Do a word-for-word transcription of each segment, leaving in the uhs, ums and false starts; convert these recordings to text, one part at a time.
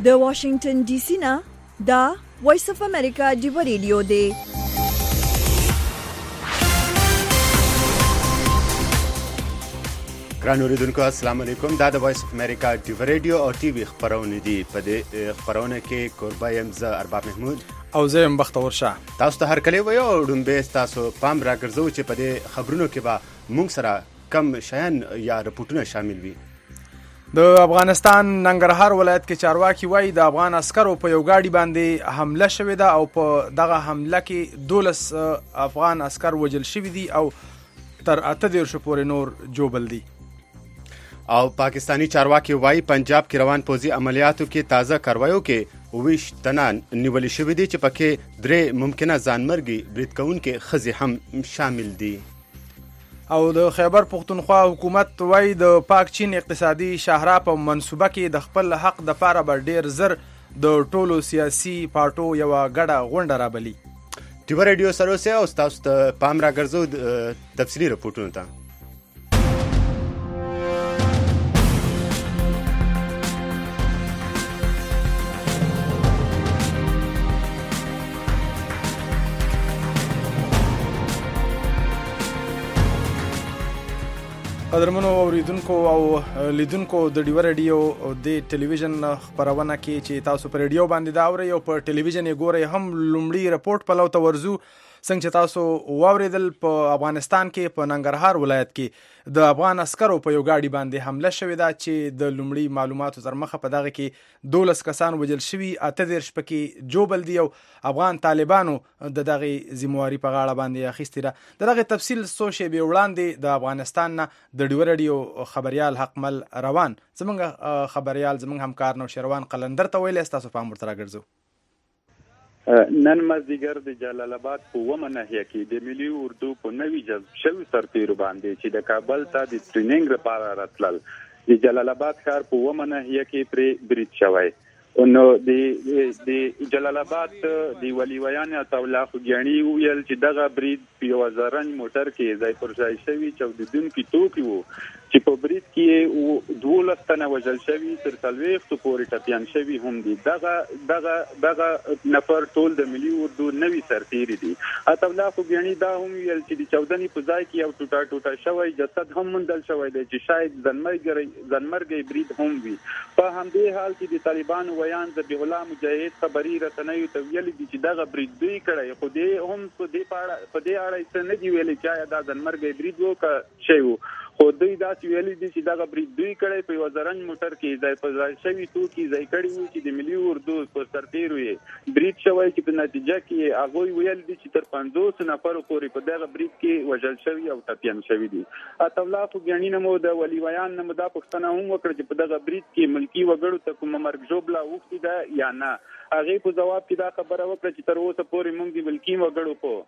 د واشنگټن ډي سي نه دا وایس اف امریکا ډیو ریډیو دی. ګران اوریدونکو السلام علیکم. دا د وایس اف امریکا ډیو ریډیو او ټي وي خبرونه دي. په دې خبرونه کې کوربه یم زه ارباب محمود او زه یم بختور شاه. تاسو ته هر کله وایو ډومبه تاسو پام راګرځو چې په دې خبرونو کې به موږ سره کم شیان یا رپورټونه شامل وي. د افغانستان ننګرهار ولایت کې چارواکي وایي د افغان عسکرو په یو ګاډي باندې حمله شوې ده او په دغه حمله کې دولس افغان عسکر وژل شوي دي او تر اته دیرشو پورې نور جوبل دي. او پاکستانی چارواکي وایي پنجاب کې روان پوځي عملیاتو کې تازه کاروایو کې اوویشت تنان نیولي شوي دي چې پکې درې ممکنه ځانمرګي برید کوونکي ښځې هم شامل دي. او د خیبر پختونخوا حکومت وایي د پاک چین اقتصادي شاهراه په منصوبه کې د خپل حق دپاره به ډیر زر د ټولو سیاسي پارټو یوه ګډه غونډه رابلي. ټیوه ریډیو سره اوسئ او ستاسو ته پام راګرځو تفصیلي رپورټونو ته. قدرمنو اوریدونکو او لیدونکو د ډیو ریډیو د ټلویزیون خبرونه کې چې تاسو پر ریډیو باندې دا اورئ او پر ټلویزیون یې ګورئ هم لومړی رپورټ پلو ته ورځو. څنګه چې تاسو واوریدل په افغانستان کې په ننګرهار ولایت کې د افغان عسکرو په یو ګاډي باندې حمله شوې ده چې د لومړي معلوماتو تر مخه په دغه کې دولس کسان وژل شوي، اته دیرش پکې جوبل دي او افغان طالبانو د دغې ذمواري په غاړه باندې اخیستې ده. د دغې تفصیل څو شېبې وړاندې د افغانستان نه د ډیو ریډیو خبریال حقمل روان زموږ خبریال زموږ همکار نوشیروان قلندر ته ویلی ستاسو پام ورته راګرځو. نن مازدیګر د جلال آباد په اوومه ناحیه کې د ملي اردو په نوي جذب شوي سرتیرو باندې چې د کابل ته د ټریننګ لپاره راتلل د جلال آباد ښار په اوومه ناحیه کې پرې برید شوی. نو د د جلال آباد د ولیویان عطاالله خوږیاڼي وویل چې دغه برید په یوه زرنج موټر کې ځای پر ځای شوي چاودېدونکي توکي وو چې په برید کې دولس تنه وژل شوي، تر څلوېښتو پورې ټپیان شوي هم دي. دغه دغه دغه نفر ټول د ملي اردو نوي سرتیري دي. عطاالله خوږیاڼي دا هم ویل چې د چاودنې په ځای کې یو ټوټه ټوټه شوی جسد هم موندل شوی دی چې شاید ځانمرګی برید هم وي. په همدې حال کې د طالبانو ویان ذبیح الله مجاهد خبري رسنیو ته ویلي دي چې دغه برید دوی کړی، خو دې هم په دې اړه څه نه دي ویلي چې آیا دا ځانمرګی برید و که شی و. خو دوی داسې ویلي دي چې دغه برید دوی کړی په یوه زرنج موټر کې ځای په ځای شوي توکي ځای کړي وو چې د ملي اردو په سرتیرو یې برید شوی چې په نتیجه کې هغوی ویل دي چې تر پنځوسو نفرو پورې په دغه برید کې وژل شوي او ټپیان شوي دي. عطاالله خوږیاڼي نه مو د ولیویان نه مو دا پوښتنه هم وکړه چې په دغه برید کې ملکي وګړو ته کومه مرګ ژوبله اوښتې ده یا نه. هغې په ځواب کې دا خبره وکړه چې تر اوسه پورې موږ د ملکي وګړو په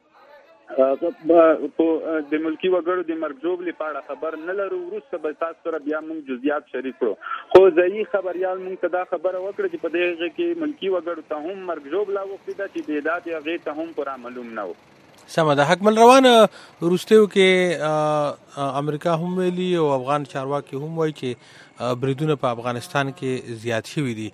د ملکي وګړو د مرګ ژوبلې په اړه خبر نه لرو. وروسته به تاسو سره بیا موږ جزئیات شریک کړو. خو ځایي خبریال موږ ته دا خبره وکړه چې په دې کې ملکي وګړو ته هم مرګ ژوبله اوښتې ده چې تعداد یې هغې ته هم پوره معلوم نه و. سمه ده. حکمل روان وروستیو کې امریکا هم ویلي او افغان چارواکي هم وایي چې بریدونه په افغانستان کې زیات شوي دي.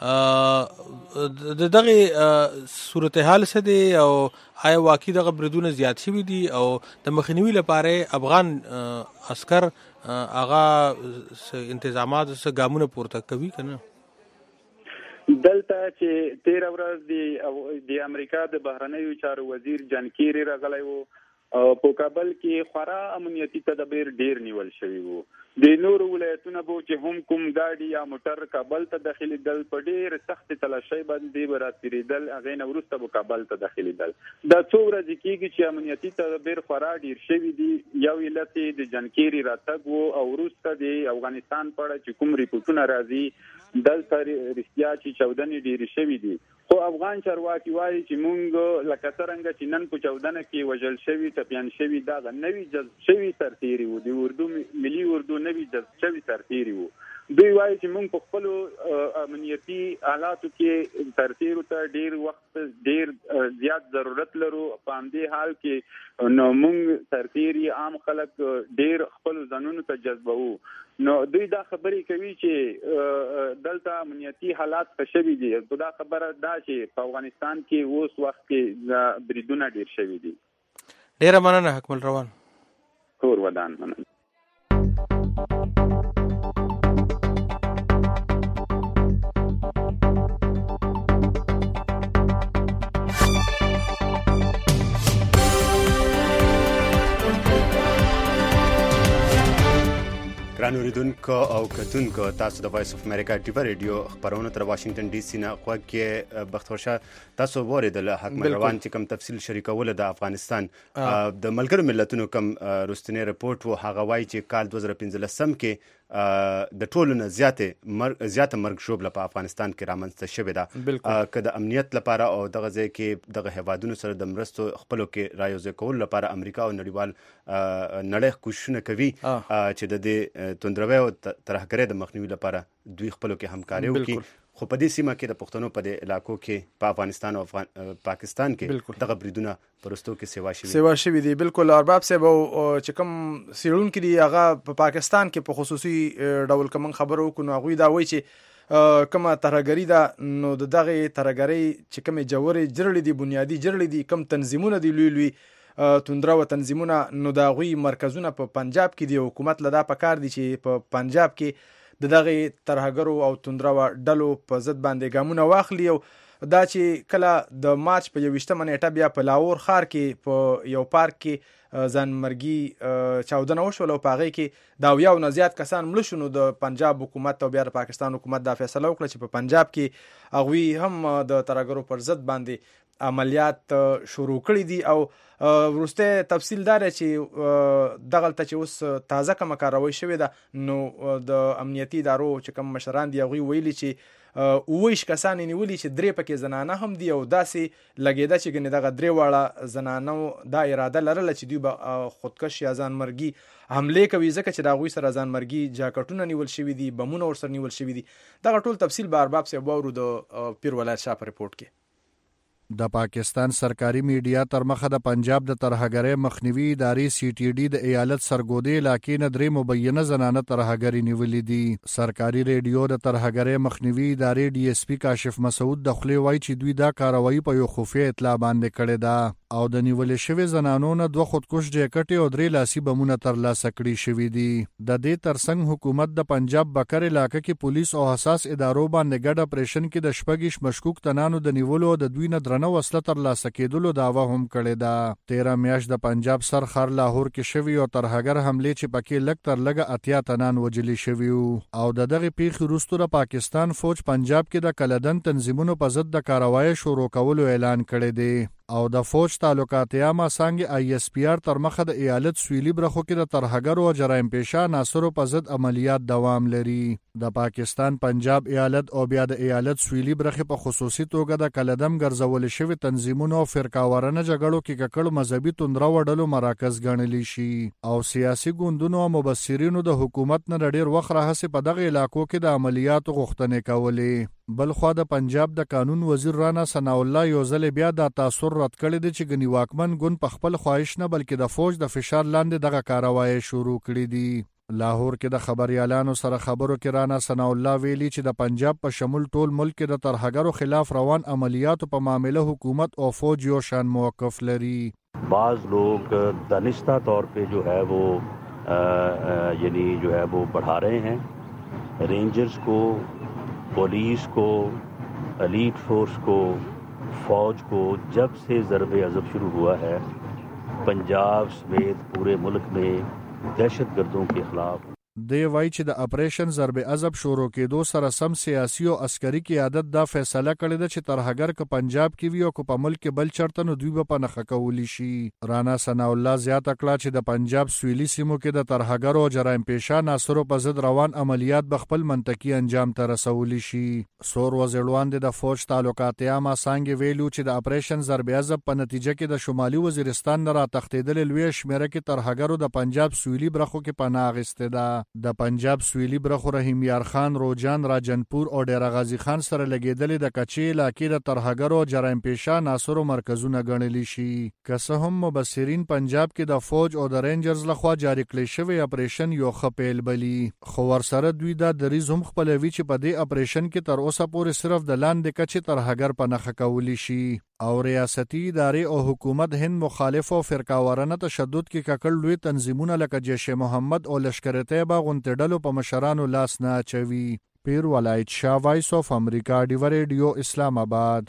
د دغې صورتحال څه دی او آیا واقعي دغه بریدونه زیات شوي دي او د مخنیوي لپاره افغان عسکر هغه انتظامات څه ګامونه پورته کوي که نه؟ دلته چې تیره ورځ د امریکا د بهرنیو چارو وزیر جان کیری راغلی و او په کابل کې خورا امنیتي تدابیر ډیر نیول شوي وو. د نورو ولایتونه به چې هم کوم ګاډي یا موټر کابل ته داخلېدل په ډېر سختې تلاشۍ باندې به راتېرېدل، هغې نه وروسته به کابل ته داخلېدل. دا څو ورځې کېږي چې امنیتي تدابیر خورا ډېر شوي دي. یو علت یې د جنکیري راتګ و او وروسته د افغانستان په اړه چې کوم ریپورټونه راځي دلته رښتیا چې چاودنې ډېرې شوي دي. خو افغان چارواکي وایي چې موږ لکه څرنګه چې نن په چاودنه کې وژل شوي ټپیان شوي دغه نوي جذب شوي سرتیري وو، د اردو ملي اردو نوي جذب شوي سرتیري وو. دوی وایي چې موږ په خپل امنیتي حالاتو کې ترتیب ته ډیر وخت ډیر زیات ضرورت لرو. په همدې حال کې نو موږ ترتیب عام خلک ډیر خپل ځانونو ته جذبوو. نو دوی دا خبرې کوي چې دلته امنیتي حالات ښه شوي دي. دا خبره دا چې په افغانستان کې اوس وخت کې بریدونه ډیر شوي دي. ډیره مننه حکمل روان. کور ودان مننه. ګران اوریدونکو او کتونکو، تاسو د وایس اف امریکا ډیو ریډیو خبرونه تر واشنگټن ډي سي نه خو کې بختورشه تاسو وریدل حکم روان چې کوم تفصیل شریکول د افغانستان د ملګرو ملتونو کوم رستنی رپورت وو. هغه وایي چې کال دوه زره پنځلسم کې د ټولو نه زیاته مرګ زیاته مرګ ژوبله په افغانستان کې رامنځته شوې ده. که د امنیت لپاره او دغه ځای کې دغه هیوادونو سره د مرستو خپلو کې رایوځای کولو لپاره امریکا او نړیوال نړۍ کوششونه کوي چې د دې توندروي او ترهګرۍ د مخنیوي لپاره دوی خپلو کې همکاري وکړي. خو په دې سیمه کې د پښتنو په دې علاقو کې په افغانستان او پاکستان کې دغه بریدونه پرستو کې سیوا شوي سیوا شوي دي. بالکل ارباب صاحب چې کوم سیړونکي دي هغه په پاکستان کې په خصوصي ډول کوم خبرو کو نو غوي دا وایي چې کومه ترهګري ده نو دغه ترهګري چې کومه جوړې جوړې دي بنیادی جوړې دي کوم تنظیمونه دي لوی لوی توندرا و تنظیمونه نو دا غوي مرکزونه په پنجاب کې دي. حکومت لدا پکار دي چې په پنجاب کې د دغه ترهګرو او توندرا و ډلو په ضد باندې ګامونه واخلي. او دا چې کله د مارچ په یوویشتمه نیټه بیا په لاهور ښار کې په یو پارک کې ځانمرګي چاودنه وشوله او په هغې کې د اویاو نه زیات کسان مړه شو. نو د پنجاب حکومت او بیا د پاکستان حکومت دا فیصله وکړه چې په پنجاب کې هغوی هم د ترهګرو پر ضد باندې عملیات شروع کړي دي. او وروسته تفصیل دار چې دغلته چې اوس تازه کومه کاروایی شوې ده نو د امنیتي ادارو چې کوم مشران دي هغوی ویلي چې اوویش کسان نیولي چې درې پکې زنانه هم دي او داسې لګېده چې ګنې دغه درې واړه زنانو دا اراده لرله چې دوی به خودکش یا ځانمرګي حملې کوي ځکه چې د هغوی سره ځانمرګي جاکټونه نیول شوي دي بمونه ورسره نیول شوي دي. دغه ټول تفصیل به ارباب صاحب واورو د پیر ولایت شاه په رپورټ کې. د پاکستان سرکاري میډیا تر مخه د پنجاب د ترهګرۍ مخنیوي ادارې سی ټي ډي د ایالت سرګودې علاقې نه درې مبینه زنانه ترهګري نیولې دي. سرکاري ریډیو د ترهګرۍ مخنیوي ادارې ډي اس پي کاشف مسعود د خولې وایي چې دوی دا کاروایی په یو خفیه اطلاع باندې کړې ده او د نیولې شوې زنانو نه دوه خودکش جیکټې او درې لاسي بمونه ترلاسه کړي شوي دي. د دې ترڅنګ حکومت د پنجاب بکر علاقه کې پولیس او حساس ادارو باندې ګډ اپریشن کې د شپږ مشکوک تنانو د نیولو د دوی نه نو وسله ترلاسه کېدلو دعوه هم کړې ده. تیره میاشت د پنجاب سر ښار لاهور کې شوي او ترهګر حملې چې پکې لږ تر لږه اتیا تنان وجلي شوي او د دغې پیښې وروسته د پاکستان فوج پنجاب کې د کلدن تنظیمونو په ضد د کاروایی شروع کولو اعلان کړی دی او د فوج تعلقات عامه څانګې آی اس پی آر تر مخه د ایالت سویلي برخو کې د ترهګرو او جرایم پیشه عناصرو په ضد عملیات دوام لري. د پاکستان پنجاب ایالت او بیا د ایالت سویلي برخې په خصوصي توګه د کلدم ګرځول شوي تنظیمونو او فرقاوارانه جګړو کې ککړ مذهبي توندرا وډلو مراکز ګڼلی شي او سیاسي ګوندونو او مبصرینو د حکومت نه ډېر وخت راهیسې په دغه علاقو کې د عملیاتو غوښتنې کولې. بلخوا د پنجاب د قانون وزیر رانا ثناء الله یو ځل بیا دا تاثر رد کړی دی چې ګنې واکمن ګوند په خپل خواهش نه بلکې د فوج د فشار لاندې دغه کاروایی شروع کړي دي. لاهور کې د خبريالانو سره خبرو کې رانا ثناء الله ویلي چې د پنجاب په شمول ټول ملک کې د ترهګرو خلاف روان عملیاتو په معاملې حکومت او فوج یو شان موقف لري. بعض لوگ دانستہ طور پہ جو ہے وہ یعنی جو ہے وہ بڑھا رہے ہیں رینجرز کو پولیس کو ایلیٹ فورس کو فوج کو. جب سے ضرب عضب شروع ہوا ہے پنجاب سمیت پورے ملک میں دہشت گردوں کے خلاف دی وای چې د اپریشن ضرب عضب شروع کېدو سره سم سیاسي او عسکري قیادت دا فیصله کړې ده چې ترهګر که پنجاب کې وي او که په ملک کې بل چرته نو دوی به په نښه کولی شي. رانا ثناء الله زیاته کړه چې د پنجاب سویلي سیمو کې د ترهګرو او جرایم پیشه عناصرو په ضد روان عملیات به خپل منطقي انجام ته رسولی شي. سور وزیرلوان د فوج تعلقات عامه څانګې ویلو چې د اپریشن ضرب عضب په نتیجه کې د شمالي وزیرستان نه را تښتېدلې لویه شمېره کې ترهګرو د پنجاب سویلي برخو کې پناه اخیستې ده. د پنجاب سویلی برخو رحیم یار خان، روجان، راجنپور او ډیر غازی خان سره لګیدلې د کچې علاقې د ترهګرو جرایم پیشه ناصرو مرکزونه ګڼلی شي. که څه هم مبصرین پنجاب کې د فوج او د رینجرز لخوا جاری کړی شوی اپریشن یو ښه پیل بلي، خو ورسره دوی دا دریځ هم خپلوي چې په دې اپریشن کې تر اوسه پورې صرف د لاندې کچې ترهګر په نښه کولی شي او ریاستي ادارې او حکومت هند مخالف او فرقاوارانه تشدد کې ککړ لوی تنظیمونه لکه جیش محمد او لشکر طیبه غونډې ډلو په مشرانو لاس نه اچوي. پیر ولایت شاه، وایس اف امریکا، ډیو ریډیو، اسلام آباد.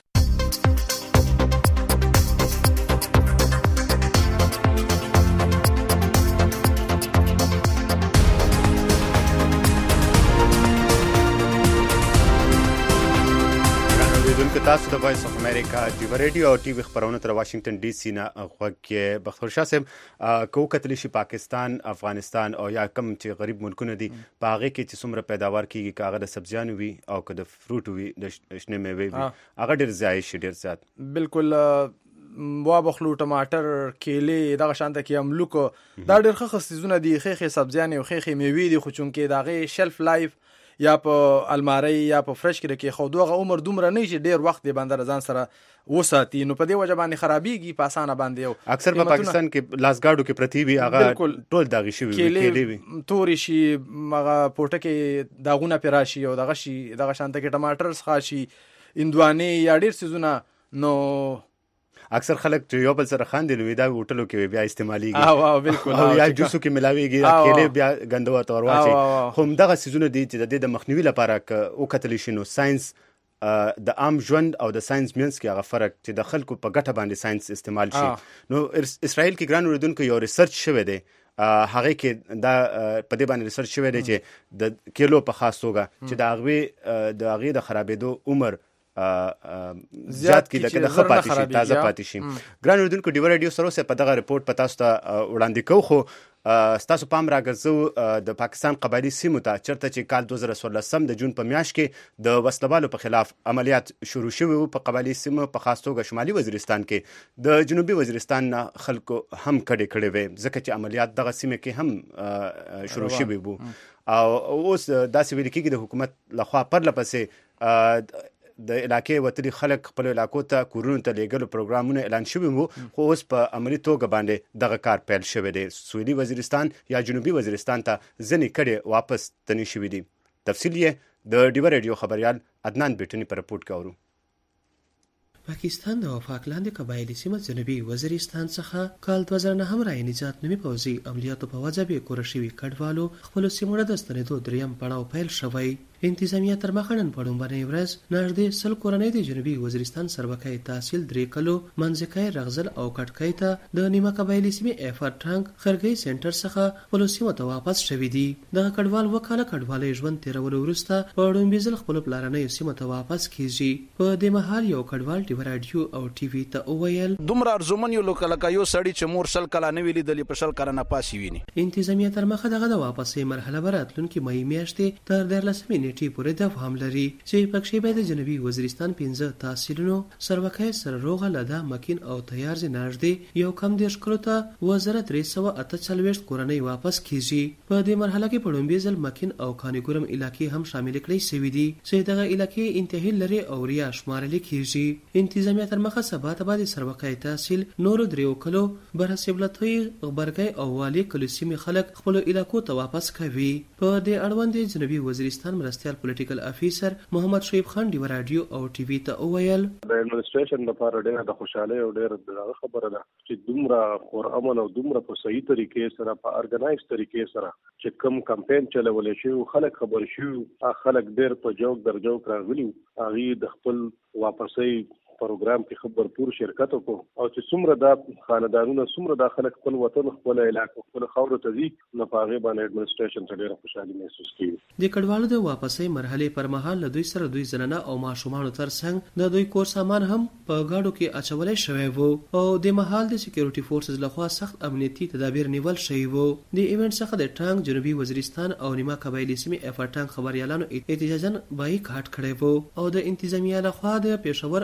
تاسو د وایس اف امریکا ډیو ریډیو او ټي وي خبرونه تر واشنگټن ډي سي نه غوږ بختور شاه صاحب کو کتلی شي پاکستان، افغانستان او یا کم چې غریب ملکونه دي په هغه کې چې څومره پیداوار کیږي، کاغه د سبزیانو وي او که د فروټ وي د شنه میوې وي، هغه ډیر ځای شي ډیر زیات. بالکل وا بخلو، ټماټر، کیلې، دغه شانته کې املوک دا ډیر ښه خصيزونه دي، خېخې سبزیانې او خېخې میوې دي، خو چونکې دغه شلف لایف یا په الماری یا په فرش کې کې خو دوغه عمر دومره نه شي ډیر وخت دی باندې ځان سره وساتي، نو په دې وجه باندې خرابېږي په اسانه باندې. او اکثر په پاکستان کې لاسګاډو کې پرتی وي، هغه ټول داغي شي وي، کېلې وي، توري شي، هغه پورټه کې داغونه پیراشي او دغه شي دغه شانته کې ټماټر ښه شي، اندواني یا ډیر سيزونه. نو اکثر خلک چې یو بل سره خاندي نو دا هوټلو کې بیا استعماليږي، او او بالکل او یا جوسو کې ملاويږي، کېلې بیا غندوا تور واچي. خو دغه سيزونه دي چې د دې د مخنیوي لپاره او کتل شي نو ساينس د عام ژوند او د ساينس مینس کې هغه فرق چې د خلکو په ګټه باندې ساينس استعمال شي. نو اسرائیل کې ګران اوریدونکو یو ریسرچ شوی دی، هغه کې دا په دې باندې ریسرچ شوی دی چې د کیلو په خاص توګه چې د هغه د هغه د خرابېدو عمر زیات کی لکه د خپاتې شي، تازه پاتې شي. ګران اوریدونکو ډیو ریډیو سره په دغه ریپورت په تاسو ته وړاندې کوو، خو ستاسو پام راګرځو د پاکستان قبایلی سیمو ته چرته چې کال دوه زره څوارلسم د جون په میاشت کې د وسلوالو په خلاف عملیات شروع شوي وو په قبایلی سیمو، په خاص توګه شمالي وزیرستان کې. د جنوبي وزیرستان خلکو هم کډې کړې وې ځکه چې عملیات دغه سیمه کې هم شروع شوي وو او اوس داسې ویل کېږي د حکومت لخوا پرله پسې د علاقې وتلي خلک خپل علاقو ته کورونو ته لیږلو پروګرامونه اعلان شوي وو، خو اوس په عملي توګه باندې دغه کار پیل شوی دی. سویلي وزیرستان یا جنوبي وزیرستان ته ځینې کډې واپس تنې شوي دي. تفصیل یې د ډیو ریډیو خبریال عدنان بیټني په رپورټ کې اورو. پاکستان د وفاق لاندې قبایلی سیمه جنوبي وزیرستان څخه کال دوه زره نهم راهی نجات نومي پوځي عملیاتو په وجه به کور شوي کډوالو خپل سیمه د ستنېدو دریم پړاو پیل شوی. انتظامیه تر مخه نن په لومړنۍ ورځ نږدې سل کورنۍ د جنوبي وزیرستان سربکۍ تحصیل درې کلو منځکۍ رغزل او کټکۍ ته د نیمه قبایلي سیمې افر ټانک خرګۍ سنټر څخه خپل سیمو ته واپس شوي دي. دغه کډوال وکاله کډوالۍ ژوند تیرولو وروسته په ړومبي ځل خپلو پلارنیو سیمو ته واپس کیږي. په دې مهال یو کډوال ډیو راډیو او ټي وي ته وویل دومره ارزومن یو لکه یو سړی چې مور سل کاله نه ویلي دلی په شل کاله نه پاسي ویني. انتظامیه تر مخه دغه د واپسې مرحله به راتلونکي مۍ میاشتې تر دیارلسمې نیټې پورې دوام لري چې پکښې به د جنوبي وزیرستان پنځه تحصیلونو سروکۍ سره روغه لده مکین او تیار ځای نږدې یو کم دېرش کلو ته اووه زره درې سوه اته څلوېښت کورنۍ واپس کیږي. په دې مرحله کې په لومړي ځل مکین او کانیګورم علاقې هم شامل کړای شوي دي چې دغه علاقې انتهایی لرې او ریا شمارل کیږي. انتظامیه تر مخه سبا ته به د سروکۍ تحصیل نورو دریو کلو برسبلتوی غبرګۍ او والي کلو سیمې خلک خپلو علاقو ته واپس کوي. په دې اړوند جنوبي وزیرستان مرستیال پولیټیکل افیسر محمد شعیب خان ډیو راډیو او ټي وي ته وویل د ایڈمنسټریشن لپاره ډېره د خوشحالۍ او ډېره د خبره ده چې دومره خور امن او دومره په صحیح طریقې سره په ارګنایز طریقې سره چې کوم کمپاین چلول شي خلک خبر شي، خلک ډېر په جوګ در جوګ راغلي، هغه د خپل واپسې پروګرام کې خبر پور شرکت وکړو او چې څومره د خاندانونو څومره د خلک خپل وطن خپل علاقې خپل خاور ته ځي نو په هغه باندې ایڈمنسټریشن ته ډېره خوشحالي محسوس کوي. د کډوالو د واپسې مرحله پر مهال له دوی سره دوی زنانه او ماشومان ترڅنګ د دوی کور سامان هم په گاډو کې اچولای شوی وو او د مهال د سکیورټي فورسز لخوا سخت امنیتي تدابیر نیول شوی وو. د ایونت څخه د ټانک جنوبي وزیرستان او نیمه قبایلی سیمې افر ټانک خبريالانو احتجاجاً بایکاټ کړی وو او د انتظامیه لخوا د پېښور او نورو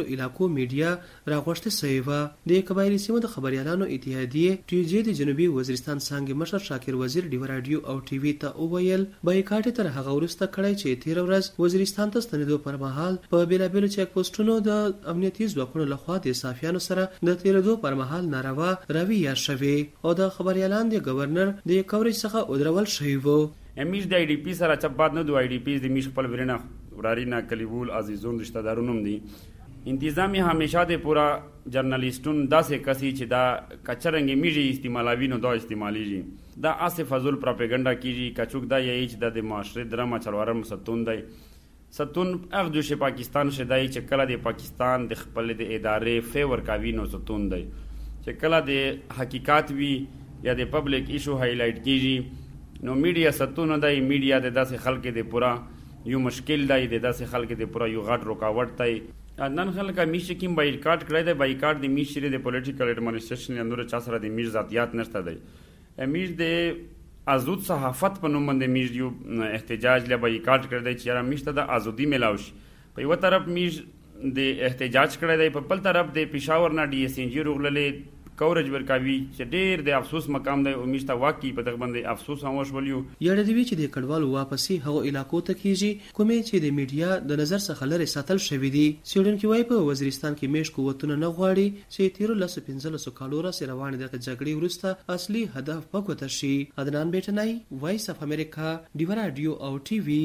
زیاترو علاقو میډیا راغوښته سوې وه. د قبایلي سیمو د خبریالانو اتحادیې ټي جې د جنوبي وزیرستان څانګې مشر شاکر وزیر ډیو راډیو او ټي وي ته وویل بایکاټ تر هغه وروسته کړی چې تیر ورځ وزیرستان ته ستنېدو پر مهال په بېلابېلو چیک پوسټونو د امنیتي ځواکونو لخوا د صافیانو سره د تیرېدو پر مهال ناروا رویه شوې او د خبریالانو د گورنر د کوریج څخه ودرول شوي وو. امیش د آی ډی پی سره چپ باد نه دو آی ډی پی د میش خپل ورنه ورارینا کلیبول عزیزون رشتہ دارونو دي انتظامی همیشه د پورا جرنالیستون داسې کسي چې دا کچرنګ میږي استعمالوي نو دا استعماليږي دا اسه فضول پروپاګاندا کیږي کچوک دا یی چې د معاشره درما چلوارم ستون دی ستون اغ جو ش پاکستان شدای چې کله د پاکستان د خپل د ادارې فیور کاوی نو ستون دی چې کله د حقیقت وی یا د پبلک ایشو هایلایټ کیږي نو میډیا ستون دی میډیا د داسې خلک د پورا یو مشکل دی د داسې خلک د پورا یو غټ رکاوټ دی نن خلک میش کیم بایکاټ کړی دی بایکاټ د میش لري د پولیټیکل ایڈمنسټریشن یا نور چا سره د میش ذاتیات نشته دی میش د ازود صحافت په نوم باندې میش یو احتجاج له بایکاټ کړی دی چې را میش ته د ازودي ملاوي په یو طرف میش د احتجاج کړی دی په بل طرف د پېښور نه ډي اس ان جی روغللې کوریج ورکاوي چې ډېر د افسوس مقام دی او میشته واقعي په دغه باندې افسوس هم وشولیو. یاړه دی چې د کډوالو واپسي هغو علاقو ته کیږي کومې چې د میډیا د نظر څخه لرې ساتل شوي دي. څېړونکي وایي په وزیرستان کې میش قوتونه نه غواړي چې تیرو لسو پنځلسو کالو راسې روانې دغه جګړې وروسته اصلي هدف په ګوته شي. عدنان بیټنی، وایس اف امریکا، ډیو راډیو او ټي وي.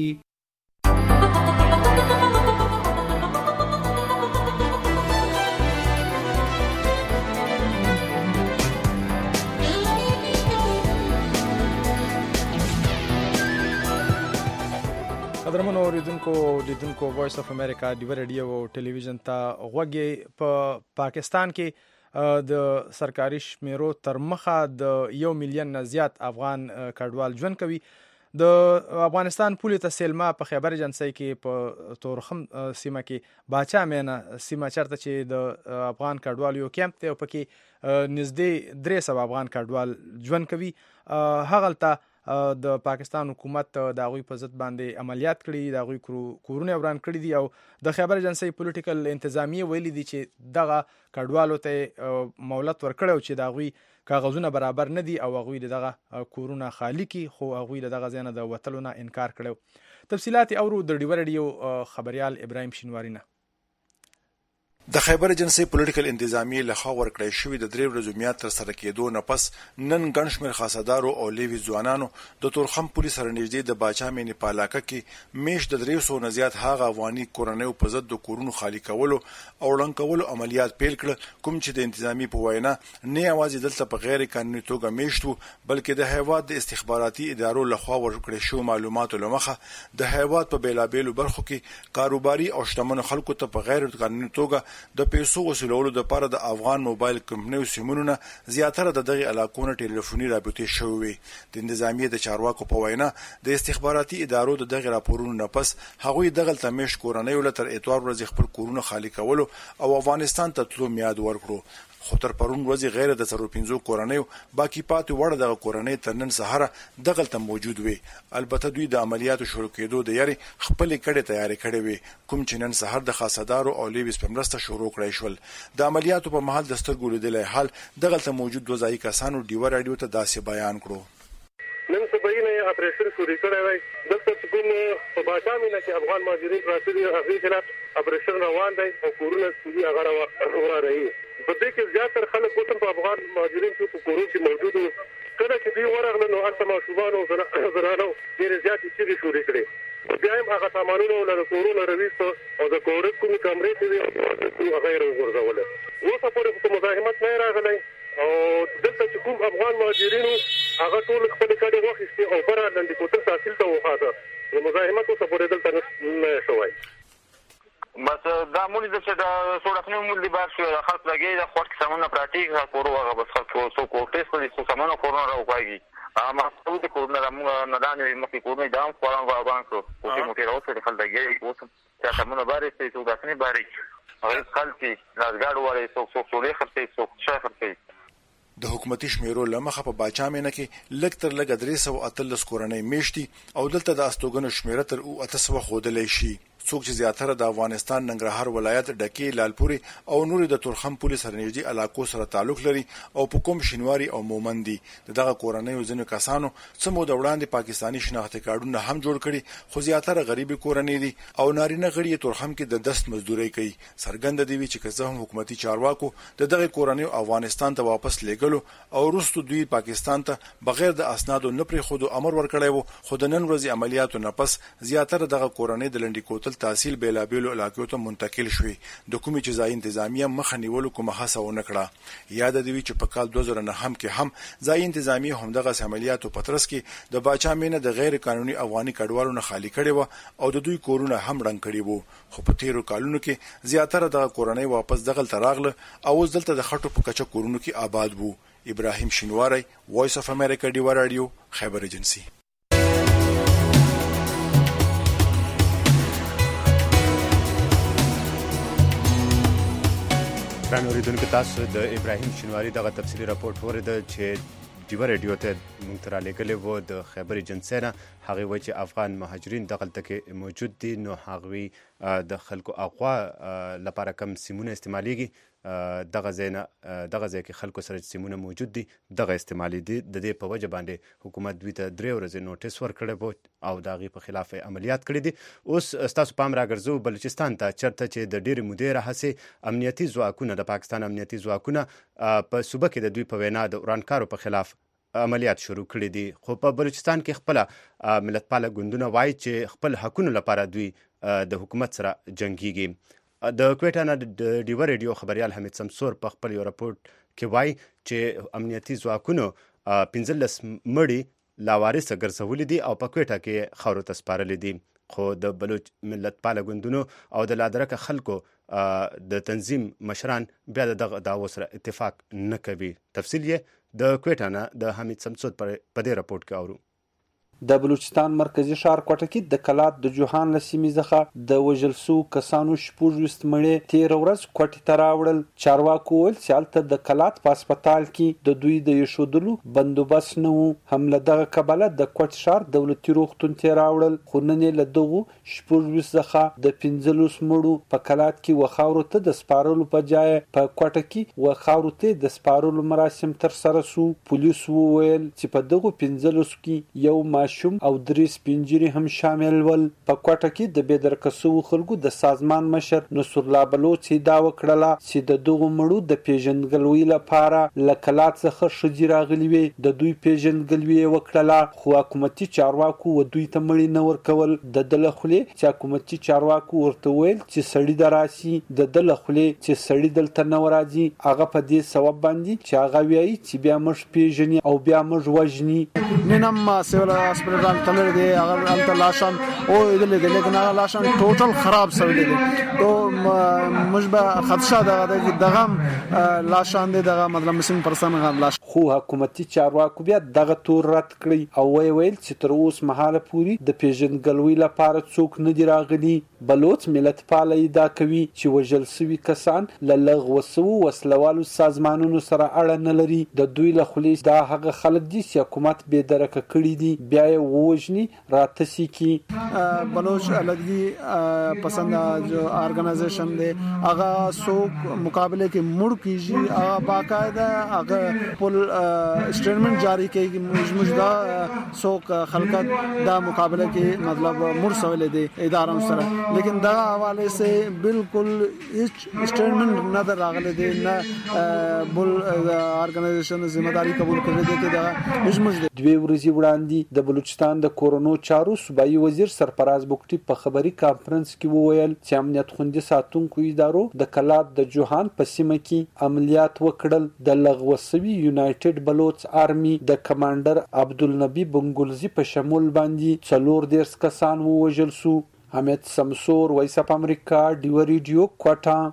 قدرمنو اوریدونکو لیدونکو وایس اف امریکا ډیو راډیو او ټلویزیون ته غوږی په پاکستان کې د سرکاري شمیرو تر مخه د یو میلیون نه زیات افغان کډوال ژوند کوي. د افغانستان پولې ته سیلما په خیبر ایجنسۍ کې په تورخم سیمه کې باچا مینا سیمه چرته چې د افغان کډوال یو کیمپ دی او پکې نږدې درې سوه افغان کډوال ژوند کوي. هغلته د پاکستان حکومت د هغوی په ضد باندې عملیات کړي، د هغوی کورونه وران کړي دي او د خیبر ایجنسۍ پولیټیکل انتظامیه ویلي دي چې دغه کډوالو ته مهلت ورکړی او چې د هغوی کاغذونه برابر نه دي او هغوی دغه کورونه خالی کړي، خو هغوی له دغه ځای نه د وتلو نه انکار کړی. تفصیلات اورو د ډیو راډیو خبریال ابراهیم شینواري نه. د خیبر ایجنسۍ پولیټیکل انتظامیې لخوا ورکړی شوي د درې ورځو میاد تر سره کېدو نه پس نن ګڼ شمېر خاصدارو او لیوي ځوانانو د تورخم پولې سره نږدې د باچا مینې په علاقه کې میش د درې سوو نه زیات هغه افغاني کورنیو په ضد د کورونو خالي کولو او ړنګ کولو عملیات پیل کړه، کوم چې د انتظامي په وینا نه یوازې دلته په غیر قانوني توګه میشت وو بلکې د هیواد د استخباراتي ادارو لخوا ورکړی شوو معلوماتو له مخه د هیواد په بېلابېلو برخو کې کاروباري او شتمنو خلکو ته په غیر قانوني توګه د پیسو وصولولو لپاره د افغان موبایل کمپنیو سیمونو نه زیاتره د دغه علاقو نه ټلیفوني رابطې شوې وي. د انتظامیې د چارواکو په وینا د استخباراتي ادارو د دغه راپورونو نه پس هغوی دغلته میشت کورنیو له تر اتوار ورځې خپل کورونه خالي کولو او افغانستان ته تلو میاد ورکړو، خو تر پرون ورځې غیر د څلور پنځو کورنیو باقي پاتې وړه دغه کورنۍ تر نن سهاره دغلته موجود وي. البته دوی د عملیاتو شروع کېدو د یاري خپلې کړې تیارې کړې وي، کوم چې نن سهار د خاصدارو او لیویس په مرسته شروع کړی شول. د عملیاتو په مهال د سترګو لیدلی حال دغلته موجود دوه ځایي کسانو ډیوه راډیو ته داسې بیان کړو. نن سبا نه اپریشن شروع کړی دی، دلته چې کوم په باچا مینه کې افغان مهاجرین راځي دي هغوی خلاف اپریشن روان دی او کورونه سوي هغه ورارهي. په دې کې زیاتره خلک اوس هم په افغان مهاجرین چې په کورونو کې موجود وو، کله چې دوی ورغله نو هلته ماشومان او زنانو ډېرې زیاتې چیغې شروع کړې، بیا هم هغه سامانونه له کورونو راویسته او د کورت کومې کمرې چې وې هغه یې راوغورځولې. اوسه پورې خو په مزاحمت نه یې راغلی او دلته چې کوم افغان مهاجرین هغه ټول خپلې کډې واخیستې او بره لنډې کوتل تحصیل ته وخاته، د مزاحمت اوسه پورې دلته نه شوی. بس دا مولي د چې د سوډخنی مولي بار شو خاص لګي د خورت سمونه پراټیک کورو هغه بس خلک سو کوټیس په دې سمونه کورونه راوځي اما ټول د کورونه رمو نه دانې مخکې کورونه دام قرآن غوان کو کوټي موټي راوځي خلک لګي اوس چې سمونه بارې چې سوډخنی بارې هغه خلک راځګاډ وره سو سو سولې خرڅي سو ښه خرڅي. د حکومتي شمیرو لمخه په باچا مینه کې لږ تر لږه درې سوه اتلس کورنۍ میشتي او دلته د استوګنو شمیره تر اته سوه ښودلی شي. څوک چې زیاتره د افغانستان ننګرهار ولایت ډکی لالپوري او نور د تورخم پولیس سره نږدې علاقو سره تعلق لري او په کوم شینواری او مومند دي. دغه کورنۍ ځینو کسانو څمو د وړاندې پاکستانی شناختی کارډونه هم جوړ کړي، خو زیاتره غریبي کورنۍ دي او نارینه غړي تورخم کې د دست مزدوري کوي. څرګنده دی چې که زه هم حکومتي چارواکو د دغه کورنۍ افغانستان ته واپس لېګلو او وروسته دوی پاکستان ته بغیر د اسنادو نه پرې خود امر ورکړی وو، خو د نن ورځې عملیاتو نه پس زیاتره دغه کورنۍ د لنډی کوتل تحصیل بیلابیلو علاقو ته منتقل شوې. د کومې چې ځای انتظامیه مخه نیولو کومه هڅه ونه کړه. یاد دی چې په کال دوه زره نه هم کې هم ځای انتظامیه هم دغه عملیاتو په ترڅ کې د باچا مینه د غیر قانوني افغاني کډوالو نه خالی کړي وو او د دوی کورونه هم رنګ کړي وو. خو په تیرو کالونو کې زیاتره دغه کورنۍ واپس دغه تراغله او اوس دلته د خټو په کچه کورونو کې آباد وو. ابراهیم شینواری، وایس اف امریکا ډیوا رادیو، خیبر ایجنسی. ګران اوریدونکو، تاسو د ابراهیم شینواری دغه تفصیلي راپورټ ورته چې ډیوا رادیو ته موږ ته رالیږلی و د خیبر ایجنسۍ نه. هغې وایي چې افغان مهاجرین دغلته کې موجود دي، نو هغوی د خلکو اغوا لپاره کم سیمونه استعمالیږي. دغه ځای نه دغه ځای کې خلکو سره سیمونه موجود دي، دغه استعمالي دي. د دې په وجه باندې حکومت دوی ته درې ورځې نوټس ورکړی و او د هغې په خلاف عملیات کړي دي. اوس ستاسو پام راګرځو بلوچستان ته، چېرته چې د ډېرې مودې راهیسې امنیتي ځواکونه د پاکستان امنیتي ځواکونه په صوبه کې د دوی په وینا د ورانکارو په خلاف عملیات شروع کړي دي. خو په بلوچستان کې خپله ملتپاله ګوندونه وایي چې خپل حقونو لپاره دوی د حکومت سره جنګیږي. د کویټه نه د ډیوا رادیو خبریال حمید سمسور په خپل یو راپورټ کې وایي چې امنیتي ځواکونو پنځلس مړي لاوارثه ګرځولي دي او په کویټه کې خاورو ته سپارلي دي. خو د بلوچ ملتپاله ګوندونو او د لادرکه خلکو د تنظیم مشران بیا د دغه دعوو سره اتفاق نه کوي. تفصیل یې د کویټه نه د حمید سمسور په دې راپورټ کې اورو. د بلوچستان مرکزی ښار کوټه کې د کلات د جوهان له سیمې څخه د وژل سوو کسانو شپږ ویشت مړي تېره ورځ کوټې ته راوړل. چارواکو وویل چې هلته د کلات په هسپتال کې د دوی د ایښودلو بندوبست نه و. هم له دغه کبله د کوټ ښار دولتي روغتون ته راوړل، خو نن یې له دغو شپږ ویشت څخه د پنځلس مړو په کلات کې وخاورو ته د سپارلو په ځای په کوټه کې وخاورو ته د سپارلو مراسم ترسره سو. پولیسو وویل چې په دغو پنځلسو کې یو ماشوم او درې سپینجیري هم شامل ول. په کوټه کې د بېدرکه سوو خلکو د سازمان مشر نصرالله بلوچ ادعا وکړله چې د دغو مړو د پیژندګلوۍ لپاره له کلات څخه ښځې راغلي وې. د دوی پیژندګلوي یې وکړله، خو حکومتي چارواکو و دوی ته مړي نه ورکول. د ده له خولې چې حکومتي چارواکو ورته ویل چې سړي د راسي، د ده له خولې چې سړي دلته نه ورځي، هغه په دې سبب باندې چې هغه وایي چې بیا موږ پیژني او بیا موږ وژني. نن هم سیول هاسپټال تلل دي، هغه الته لاشان او دې دې لیکن هغه لاشان ټوټل خراب شوی دي. تو موږ به خدشه دغه دغه لاشان دي، دغه مطلب مسلم پرسن غن لاش. خو حکومتي چارواکو بیا دغه تور رد کړی او وی ویل چې تر اوس مهاله پوری د پیژندګلوۍ لپاره څوک نه دی راغلي. بلوچ ملتپاله ادعا کوي چې وژل سوي کسان له لغوه سوو وسلوالو سازمانونو سره اړه نه لري. د دوی له خولې دا هغه خلک دي چې حکومت بې درکه کړي دي، بیا یې ووژني راتسي کی. بلوچ الګي پسند جو آرګنایزیشن دی هغه څوک مقابله کې مړ کیږي، هغه باقاعده هغه پل سټیټمنټ جاری کوي موږ موږ دا څوک خلک دا مقابله کې مطلب مړ سوال دي ادارو سره، لیکن دا حواله سے بالکل هیڅ سټیټمنټ نه راغلی دی، نه بل آرګنایزیشن ذمہ داری قبول کړی دی چې دا هیڅ موږ دوی ورځي وړاندې د بلوچستان د کورونو چارو صوبایي وزیر سرفراز بوکټي په خبري کانفرنس کې وویل چې امنیت خوندي ساتونکو ادارو د کلات د جوهان په سیمه کې عملیات وکړل. د لغوه سوي یونایټډ بلوچ آرمي د کمانډر عبدالنبي بنګلزي په شمول باندې څلور دېرش کسان ووژل سو. حمید سمسور، وایس اف امریکا، ډیوا رادیو، کوټه.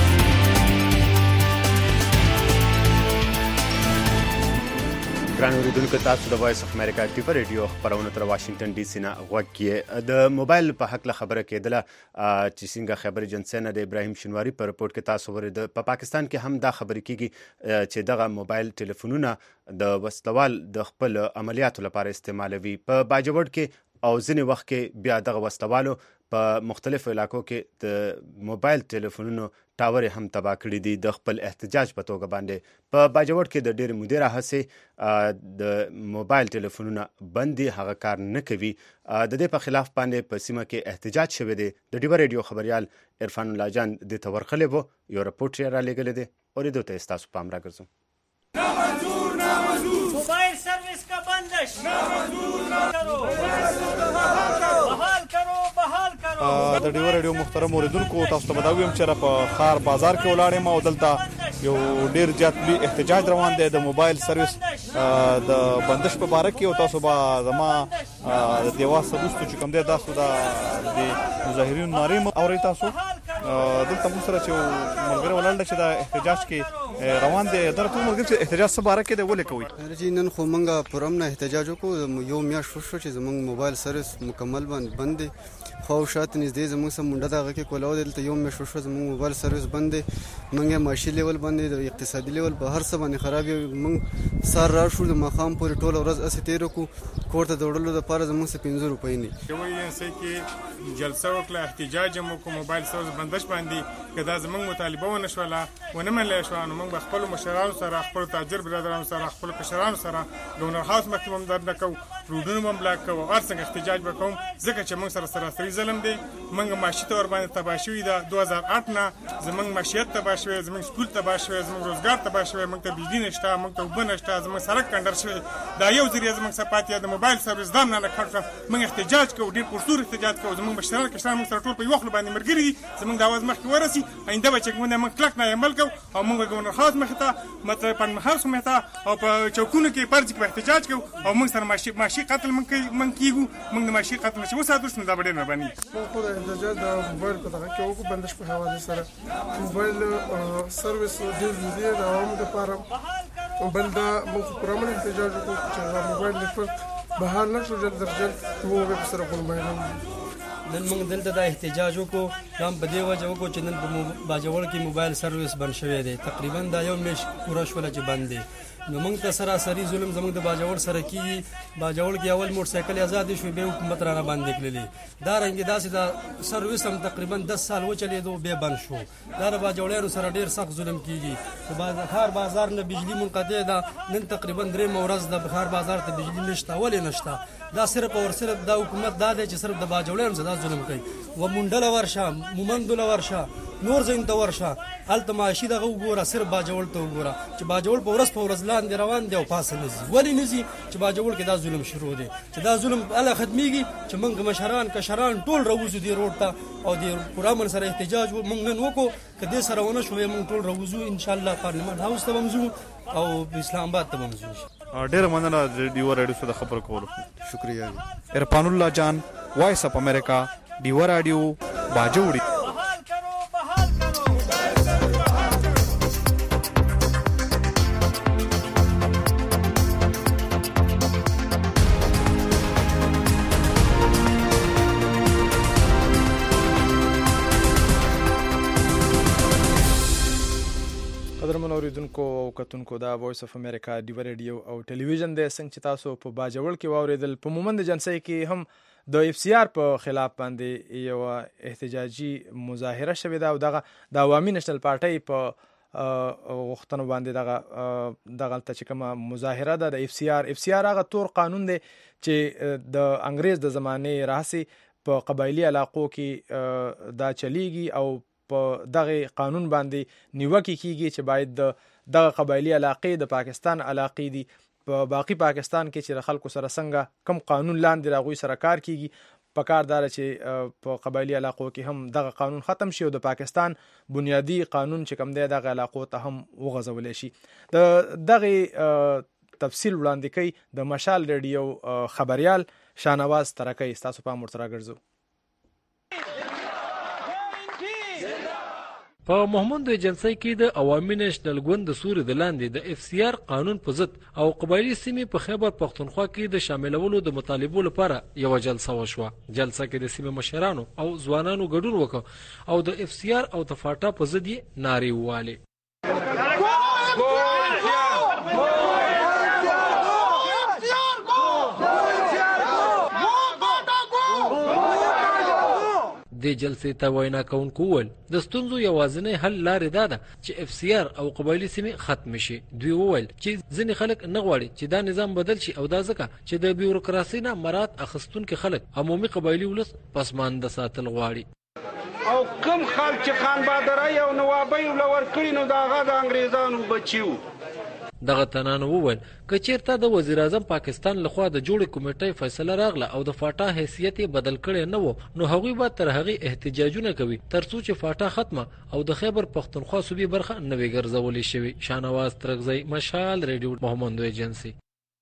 ګران اوریدونکو تاسو د وایس اف امریکا ټیپ ریډیو خبرونه تر واشنگټن ډي سي نه غوږ کې د موبایل په حق له خبره کېدله چې څنګه خبر ایجنسی نه د ابراهیم شینواری په رپورټ کې تاسو ورید په پاکستان کې هم دا خبرې کیږي چې دغه موبایل ټلیفونونه د وسلوال د خپل عملیاتو لپاره استعمالوي په باجوړ کې او ځینې وخت کې بیا دغه وسلوالو په مختلفو علاقو کې د موبایل ټلیفونونو ټاور هم تباه کړي دي د خپل احتجاج په توګه باندې په باجوړ کې د ډېرې مودې راهیسې د موبایل ټلیفونونه بند دي هغه کار نه کوي د دې په خلاف باندې په سیمه کې احتجاج شوی دی د ډیوه ریډیو خبریال عرفان الله جان دې ته ورغلی و یو رپورټ یې رالیږلی دی اورېدو ته ستاسو پام راګرځو نامنظور نامنظور موبایل سروس کا بندش نامنظور نامنظور بحال کرو بحال کرو د ډیوه ریډیو محترم اوریدونکو تاسو ته بداویم چې په خار بازار کې ولاړ یم او دلته یو ډیر زیات لوی احتجاج روان دی د موبایل سروس د بندش په باره کې او تاسو به زما د دیوا سروستو چې کوم دی تاسو د مظاهرین نارې اورئ تاسو دلته موږ سره چې ملګری ولاړ چې د احتجاج کې روان دی درته موږ چې احتجاج څه باره کې دی ولې کوي چې نن خو موږ پر امن احتجاج وکړو یو میاشت شو چې زموږ موبایل سروس مکمل بند دی خو شات نږدې زموږ سم منډه دغه کې کولاو دلته یو میاشت شو زموږ موبایل سروس بند دی موږ معاشي لیول بند دی د اقتصادي لیول په هر څه باندې خراب یو موږ سار را شو د مخام پورې ټول ورځ اسې تیر کو کور ته دوړلو د پاره زموږ څه پنځه روپۍ نه یو یې سې کې جلسه وکړه احتجاج مو کو موبایل سروس بندش باندې کدا زموږ مطالبه ونه شوله ونه منل شو نو موږ خپل مشرانو سره خپل تاجر برادرانو سره خپل کشرانو سره گورنر هاوس محکمه در نکو روډونو هم بلاک کو هر څنګه احتجاج وکوم ځکه چې موږ سره سره ظلم دی موږ معاشي تور باندې تباه شوي ده دوه هزار اټ نه زموږ معیشت تباه شوی زموږ سکول تباه شوی زموږ روزګار تباه شوی موږ ته بجلی نشته موږ ته اوبه نشته زموږ سړک کنډر شوی دا یو ذریعه زموږ څخه پاتې د موبایل سروس دام نه کړ کړ موږ احتجاج کوو ډېر پرسور احتجاج کوو زموږ مشران کشران موږ سره ټول په یو خپل باندې مرګري دي زموږ د اواز مخکې ورسي آینده به چې موږ موږ کلک نه عمل کوو او موږ ګورنر هاوس مخ ته مطلب پن هاوس مخ ته او په چوکونو کې پرځ کې احتجاج کوو او موږ سره ماشي ماشي قتل موږ موږ کیږو موږ د ماشي قتل چې وساتو شنو دا ډېر نه باندې خو د احتجاج د موبایل په دغه کې وکړو بندش په حواله سره موبایل سروس ډېر دی د عوامو لپاره بل دا موږ پرامن احتجاج وکړو چې موبایل نتورک بحال نشو جلد در جلد موږ په سره کوم نن موږ دلته د احتجاج وکړو دا په دې وجه وکړو چې نن په باجوړ کې موبایل سروس بند شوی دی تقریبا دا یو میاشت پوره شوله چې بند دی نو موږ ته سراسري ظلم زموږ د باجوړ سره کېږي باجوړ کې اول موټر سایکل آزاد شوی بیا حکومت رانه باندې کړلې دا رنګې داسې د سروس هم تقریبا دس سال وچلېدو بیا بند شو دا د باجوړیانو سره ډېر سخت ظلم کېږي د ښار بازار نه بجلي منقطع ده نن تقریبا درېیمه ورځ د ښار بازار ته بجلي نشته ولې نشته دا صرف او صرف دا حکومت دا دی چې صرف د باجوړیانو سره دا ظلم کوي و منډله ورشه مومندله ورشه نور ځین ته ورشه هلته معاشي دغه وګوره صرف باجوړ ته وګوره چې باجوړ په ورځ په ورځ لاندې روان دی او پاسه نه ځي ولې نه ځي چې باجوړ کې دا ظلم شروع دی چې دا ظلم هله ختمېږي چې موږ مشران کشران ټول راوځو دې روډ ته او د پوره امن سره احتجاج موږ نن وکړو که دې سره ونه شو موږ ټول راوځو انشاءالله پارلمان هاوس ته به هم ځو او اسلام آباد ته به هم ځو ډېره مننه د ډیوه راډیو سره د خبرو کولو شکریہ عرفان الله جان وایس اف امریکا ډیوه راډیو باجوړی قدرمن اوریدونکو او کتونکو دا وایس اف امریکا ډیوه ریډیو او ټلویزیون د څنګه چې تاسو په باجوړ کې واوریدل په مومند جنسي کې هم د اف سی آر په خلاف باندې یو احتجاجي مظاهره شوې ده او دغه د عوامي نېشنل پارټۍ په غوښتنو باندې دغه دغلته چې کومه مظاهره ده د اف سی آر اف سی آر هغه تور قانون دی چې د انګریز د زمانې راهیسې په قبایلي علاقو کې دا چلیږي او په دغه قانون باندې نیوکه کیږي چې باید دغه قبایلي علاقې د پاکستان علاقې دي په باقي پاکستان کې چې خلکو سره څنګه کم قانون لاندې راغوي سره کار کیږي په کار دار چې په قبایلي علاقو کې هم دغه قانون ختم شي او د پاکستان بنیادی قانون چې کوم دی دغه علاقو ته هم وغځول شي د دغه تفصیل وړاندې کوي د مشال ریډیو خبريال شاهنواز ترکی تاسو په مرترا ګرځو په محمد ایجنسی کې د عوامي نېشنل ګوند د سوري د لاندې د اف سی آر قانون په ضد او قبایلي سیمې په خیبر پختونخوا کې د شاملولو د مطالبو لپاره یوه جلسه وشوه. جلسه کې د سیمې مشرانو او ځوانانو ګډون وکړ او د اف سی آر او د فاټا په ضد یې نارې ووالې. د جلسې ته وینا کوونکو وویل د ستونزو یوازینی حل لارې دا ده چې اف سی آر او قبایلي سیمې ختم شي. دوی وویل چې ځینې خلک نه غواړي چې دا نظام بدل شي او دا ځکه چې د بیوروکراسۍ نه مراد اخیستونکي خلک عمومي قبایلي ولس پسمانده ساتل غواړي. او کوم خلک چې خان بهادرۍ او نوابۍ له ورکړي نو د هغه د انګریزانو بچي وو. دغه تنانو وویل که چیرته د وزیر اعظم پاکستان لخوا د جوړې کمیټې فیصله راغله او د فاټا حیثیت یې بدل کړی نه و نو هغوی به تر هغې احتجاجونه کوي تر څو چې فاټا ختمه او د خیبر پختونخوا صوبې برخه نه وي ګرځولې شوې. شاهنواز ترکزی، مشال ریډیو، محمد ایجنسی.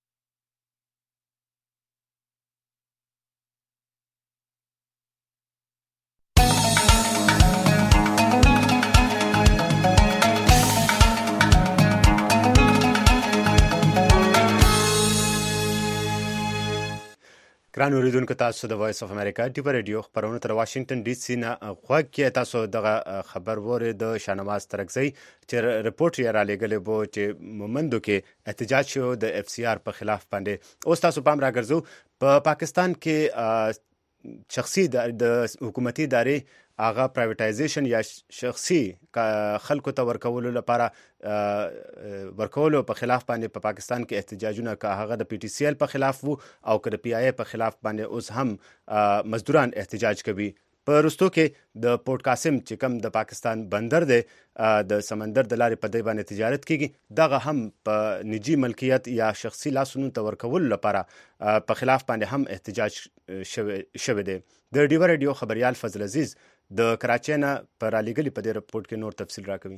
ګران اوریدونکو، تاسو د وایس اف امریکا ډیو ریډیو خبرونه تر واشنگټن ډي سي نه غوږ کې تاسو دغه خبر وره د شاهنواز ترکزی چې رپورټ یې را لېږلی بو چې مومندو کې احتجاج شو د اف سی آر په خلاف باندې. اوس تاسو پام راګرځو په پاکستان کې شخصي د حکومتي ادارې هغه پرایویټایزیشن یا شخصي خلکو ته ورکولو لپاره ورکولو په خلاف باندې په پاکستان کې احتجاجونه که هغه د پی ټی سی ایل په خلاف وو او که د پی آی ای په خلاف باندې اوس هم مزدوران احتجاج کوي. په رستو کې د پورت قاسم چې کوم د پاکستان بندر دی د سمندر د لارې په دی باندې تجارت کیږي دغه هم په نجی ملکیت یا شخصي لاسونو ته ورکولو لپاره په خلاف باندې هم احتجاج شوی دی. د ډیو ریډیو خبريال فضل عزیز د کراچۍ نه په رالیږلي په دې رپورټ کې نور تفصیل راکوي.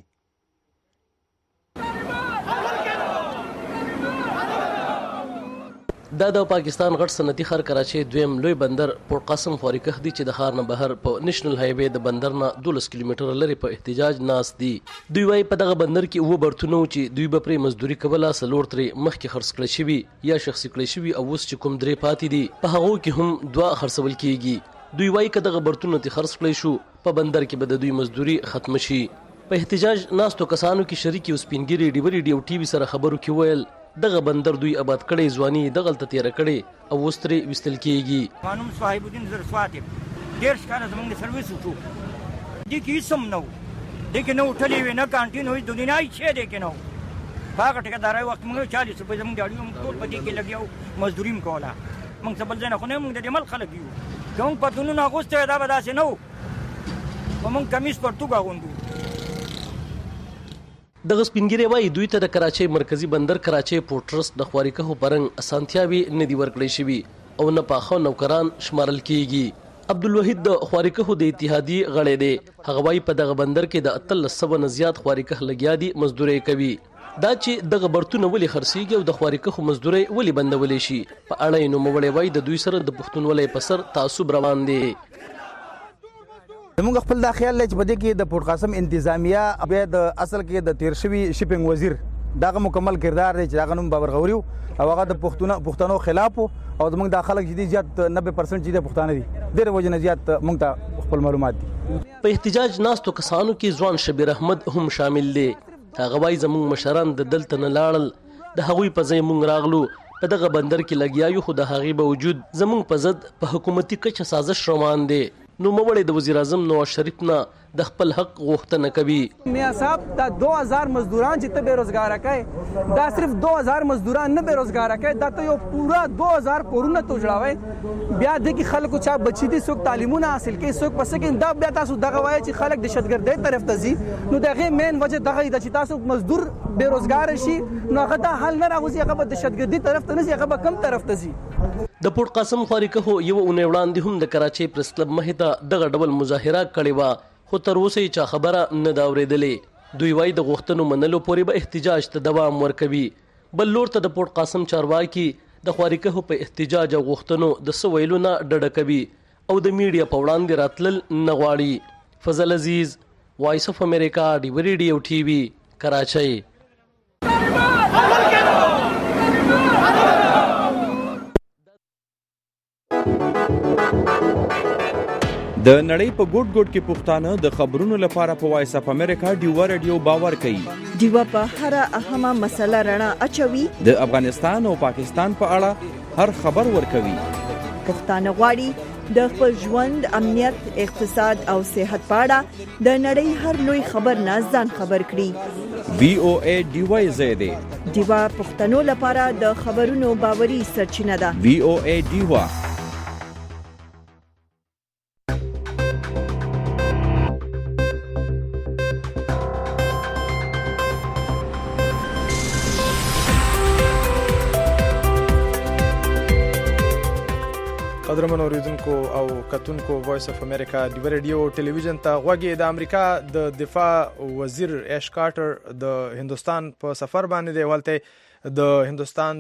دا د پاکستان غټ صنعتي ښار کراچۍ دویم لوی بندر پورت قاسم فارکه دی چې د ښار نه بهر په نېشنل های وې د بندر نه دولس کیلومتره لري په احتجاج ناست دي. دوی وايي په دغه بندر کې اووه برتونه چې دوی به پرې مزدوري کوله څلور ترې مخکې خرڅ کړی شوي یا شخصي کړی شوي او اوس چې کوم درې پاتې دي په هغو کې هم دوه خرڅول کیږي. دوی وايي که دغه برتونه تی خرڅ کړی شو په بندر کې به د دوی مزدوري ختم شي. په احتجاج ناستو کسانو کې شریک او سپینګیري ډیوري ډیو ټي وي سره خبرو کې ویل دغه بندر دوی آباد کړی ځواني دغلته تیره کړی او اوس ترې ویستل کیږي. قانون صاحب الدین زر سواتب ډېر ښکاره زموږ د سرویس وکړو دې کې هېڅ هم نه و دې کې نه هوټلې وې نه کانټین وې د دنیا هېڅ شی دې کې نه و. په هغه ټیکهدارۍ وخت موږ چالیس روپۍ زموږ ډاډي هم ټول په دې کې لګیا وو مزدوري هم کوله موږ څه بل ځای نه خو نه موږ د دې ملک خلک یو که موږ پتلونونه اغوستی دا به داسې نه و خو موږ کمیس پرتوګ اغوندو. دغه سپینګیری وایي دوی ته د کراچۍ مرکزی بندر کراچۍ پورت ټرست د خوارکهو پرنګ اسانتیاوي نه دي ورکړی شوي او نه پاخه نوکران شمارل کیږي. عبدالوحید د خوارکهو د اتحادی غړی دی. هغه وایي په دغه بندر کې د اتلس سوه نه زیات خوارکه لګیا دي مزدوري کوي. دا چې دغه برتونه ولې خرڅیږي او د خوارکهو مزدوري ولې بندولی شي په اړه یې نوموړی وایي د دوی سره د پښتونولۍ په سر تعصب روان دی. زموږ خپل دا خیال دی چې په دې کې د پورت قاسم انتظامیه بیا د اصل کې د تیر شوي شپینګ وزیر دغه مکمل کردار دی چې هغه نوم بابر غوري او هغه د پښتنو خلاف او زموږ د خلک چې دي زیات نوي پرسنټ چې د پښتانه دي ډېر وجه نه زیات موږ ته خپل معلومات دي. په احتجاج ناستو کسانو کې ځوان شبیر احمد هم شامل دی. هغه وایي زموږ مشران د دلته نه لاړل د هغوی په ځای موږ راغلو په دغه بندر کې لګیا یو خو د هغې باوجود زموږ په ضد په حکومتي کچه سازش روان دی. نو موړی د وزیر اعظم نواز شریف نه د خپل حق غوښتنه کوي. میاں صاحب دا دو هزار مزدوران چې ته بیروزګاره کوي دا صرف دو هزار مزدوران نه بیروزګاره کوي دا ته یو پورا دو هزار کورونه تو جوړاوي بیا د کی خلکو چا بچی دي څوک تعلیمونه حاصل کوي څوک پس کې دا بیا تاسو دغه وایي چې خلک د شتګردۍ طرف ته ځي نو دغه مین وجه دغه د چې تاسو مزدور بیروزګار شي نو هغه دا حل نه راوځي هغه د شتګردۍ طرف ته نه ځي هغه کم طرف ته ځي. د پورت قاسم خوارکهو یو اونۍ وړاندې هم د کراچۍ پریس کلب مخې ته دغه ډول مظاهره کړې وه خو تر اوسه یې چا خبره نه ده اورېدلې. دوی وایي د غوښتنو منلو پورې به احتجاج ته دوام ورکوي. بل لور ته د پورت قاسم چارواکي د خوارکهو په احتجاج او غوښتنو د څه ویلو نه ډډه کوي او د میډیا په وړاندې راتلل نه غواړي. فضل عزیز، وایس اف امریکا ډیو ریډیو ټي وي کراچۍ. د نړۍ په ګوټ ګوټ کې پښتانه د خبرونو لپاره په وایس اف امریکا ډیو رادیو باور کوي. ډیو په هر اهمه مسله رڼا اچوي. د افغانستان او پاکستان په اړه هر خبر ورکوي. پښتانه غواړي د خپل ژوند، امنیت، اقتصاد او صحت په اړه د نړۍ هر لوی خبر نه ځان خبر کړي. وی او ای ډیو زیاده ډیو پښتنو لپاره د خبرونو باوري سرچینه ده. وی او ای ډیو. قدرمن اوریدونکو او کتونکو وایس اف امریکا ډیو ریډیو ټلویزیون ته غوږی. د امریکا د دفاع وزیر ایش کارټر د هندستان په سفر باندې دی. ولته د هندستان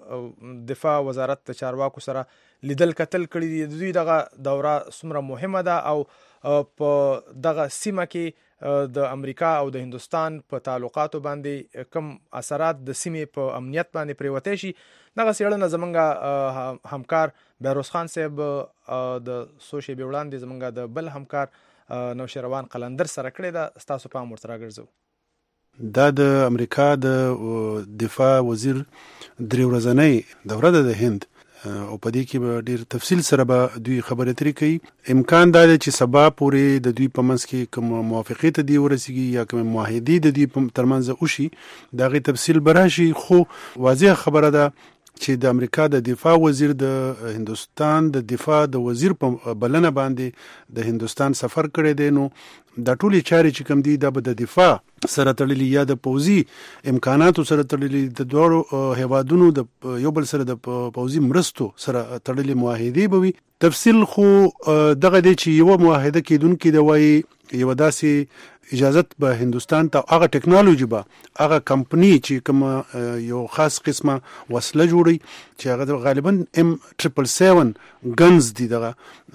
د دفاع وزارت د چارواکو سره لیدل کتل کړي دي. د دوی دغه دوره څومره مهمه ده او په دغه سیمه کې د امریکا او د هندستان په تعلقاتو باندې کم اثرات د سیمې په امنیت باندې پریوتې شي. دغه څېړنه زمونږ همکار بهروز خان صاحب د څو شېبې وړاندې زمونږ د بل همکار نوشیروان قلندر سره کړې ده. ستاسو پام ورته راګرځو. دا د امریکا د دفاع وزیر درې ورځنۍ دوره ده د هند او په دې کې به ډېر تفصیل سره به دوی خبرې اترې کوي. امکان دا دی چې سبا پورې د دوی په منځ کې کوم موافقې ته دی ورسیږي یا کوم معاهدې د دوی په ترمنځ وشي، د هغې تفصیل به راشي. خو واضح خبره ده چې د امریکا د دفاع وزیر د هندستان د دفاع د وزیر په بلنه باندې د هندستان سفر کړی دی. نو دا ټولې چارې چې کوم دي دا به د دفاع سره تړلي یا د پوځي امکاناتو سره تړلي، د دواړو هیوادونو د یو بل سره د پوځي مرستو سره تړلي معاهدې به وي. تفصیل خو دغه دی چې یوه معاهده کېدونکې د وایي یوه داسې اجازت به هندوستان ته هغه ټیکنالوژي به هغه کمپنی چې کوم یو خاص قسمه وسله جوړي چې هغه غالبا ام ټریپل سیون ګنز دي، دغه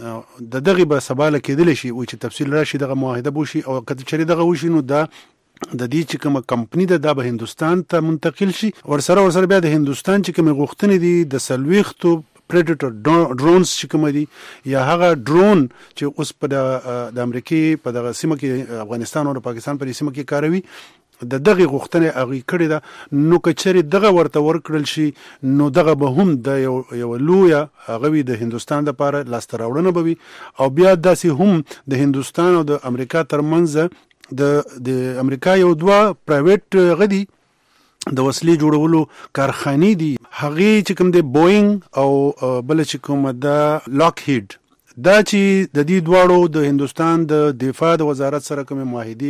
د دغه به سباله کېدلی شي وي چې تفصیل راشي دغه معاهده بوشي. او که چېرې دغه وشي نو دا د دې چې کومه کمپنی ده دا به هندوستان ته منتقل شي. ورسره ورسره بیا د هندوستان چې کومې غوښتنې دي د څلوېښتو پریډیټر ډرونز چې کوم دي یا هغه ډرون چې اوس په د امریکای په دغه سیمه کې افغانستان او پاکستان په سیمه کې کاروي، د دغه غوښتنې هغه کړې ده. نو که چېرې دغه ورته ورکړل شي نو دغه به هم د یو یو لویه هغه د هندوستان لپاره لاسته راوړنه به وي. او بیا داسې هم د هندوستان او د امریکا ترمنځ د د امریکا یو دوه پرایویټ غدي د وسلې جوړولو کارخانې دي، هغې چې کوم دی بوینګ او بل چې کوم د لاک هیډ، دا چې د دې دواړو د هندوستان د دفاع د وزارت سره کوم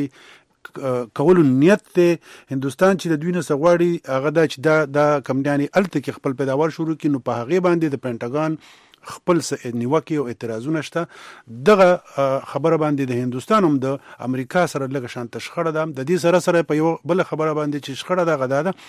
معاهدې کولو نیت دی. هندوستان چې د دوی نه څه غواړي هغه دا چې دا دا کمپنیانې هلته کې خپل پیداوار شروع کړي، نو په هغې باندې د پینټاګان خپل نیوکې او اعتراضونه شته. دغه خبره باندې د هندوستان هم د امریکا سره لږه شانته شخړه ده. د دې سره سره په یو بل خبره باندې چې شخړه ده غدا ده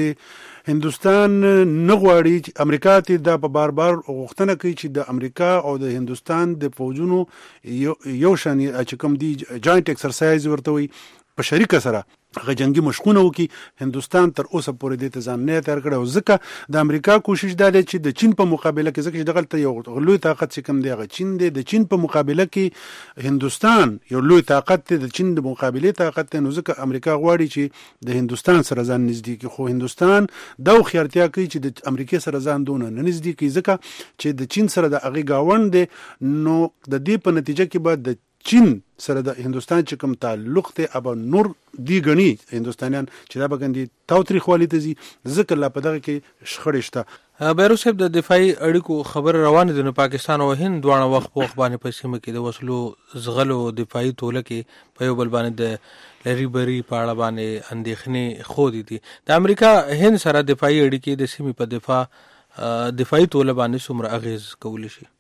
چې هندوستان نه غواړي چې امریکا ته دا په بار بار غوښتنه کوي چې د امریکا او د هندوستان د فوجونو یو شان چې کوم دی جاینټ ایکسرسایز ورته وي په شریکه سره هغه جنگي مشقونه وکړي. هندوستان تر اوسه پورې دې ته ځان نه تیار کړی او ځکه د امریکا کوشش دا دی چې د چین په مقابله کې، ځکه چې دغلته یو لوی طاقت چې کوم دی هغه چین دی، د چین په مقابله کې هندوستان یو لوی طاقت دی، د چین د مقابلې طاقت دی. نو ځکه امریکا غواړي چې د هندوستان سره ځان نږدې کړي، خو هندوستان دا هوښیارتیا کوي چې د امریکا سره ځان دونه نه نږدې کړي ځکه چې د چین سره د هغې ګاونډ دی. نو د دې په نتیجه کې به د چین سره د هندوستان چې کوم تعلق دی ابا نور دی غني هندوستانیان چې دا بګندي تاوتریخوالي ته ځي، ځکه لا په دغه کې شخړې شته. بیروز صاحب د دفاعي اړیکو خبر روانه دي نو پاکستان او هند دواړه وخت په وخت باندې په سیمه کې د وسلو زغلو دفاعي توله کې په یو بل باندې د لری بری په اړه باندې اندېښنې خو دي. د امریکا هند سره دفاعي اړیکې د سیمې په دفاع دفاعي توله باندې څومره اغیز کولی شي؟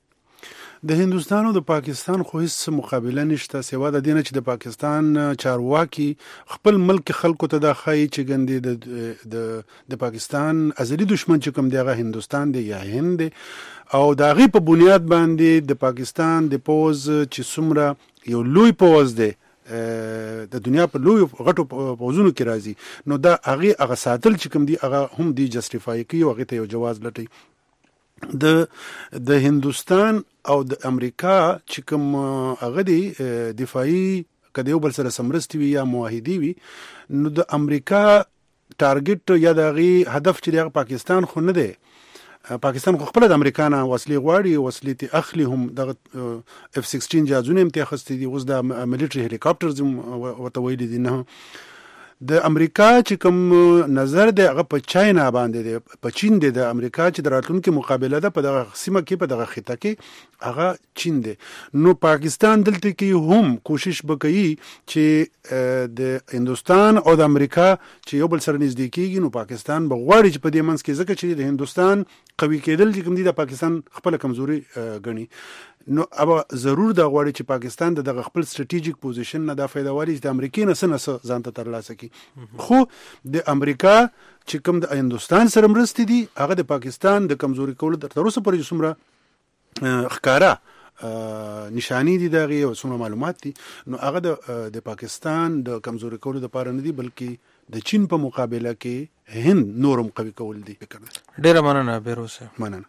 د هندوستان او د پاکستان خو هیڅ مقابله نشته سوا د دې نه چې د پاکستان چارواکي خپل ملک خلکو ته دا ښایي چې ګندې د د د پاکستان ازلي دشمن چې کوم دی هغه هندوستان دی یا هند دی، او د هغې په بنیاد باندې د پاکستان د پوځ چې څومره یو لوی پوځ دی د دنیا په لوی غټو پوزونو کې راځي نو دا هغه هغه ساتل چې کوم دی هغه هم دی جسټیفای کوي او هغه ته یو جواز لټي د د هندستان او د امریکا چې کوم هغه دی دفاعي کده یو بل سره سمرستي وي یا معاهدي وي نو د امریکا ټارګټ یا د غي هدف چې د پاکستان خو نه دی پاکستان خو خپل د امریکانا وسلې غواړي وسلې ته اخلي هم د اف سیکسټین جازونه هم ته خستې دي اوس د ملټري هلیکاپټرز ورته ویل دي نه د امریکا چې کوم نظر دی هغه په چاینا باندې دی په چین دی د امریکا چې د راتلونکو مقابله ده په دغه سیمه کې په دغه خطه کې هغه چین دی نو پاکستان دلته کې هم کوشش وکړي چې د هندستان او د امریکا چې یو بل سره نږدې کېږي نو پاکستان به غواړي چې په دې منځ کې ځکه چې د هندستان قوي کېدل چې کوم دي د پاکستان خپل کمزوري ګڼي نو اب ضرور دا غواړي چې پاکستان د دغه خپل سټریټیجیک پوزیشن نه د فایده والی د امریکای نه سن ځان ته ترلاسه کی خو د امریکا چې کوم د هندستان سره مرستې دي هغه د پاکستان د کمزوري کولو تر اوسه پورې څومره ښکارا نشانی دي دغه او څومره معلومات دي نو هغه د د پاکستان د کمزوري کولو لپاره نه دي بلکې د چین په مقابله کې هند نورم قوي کول دي ډیره مننه بیروسه مننه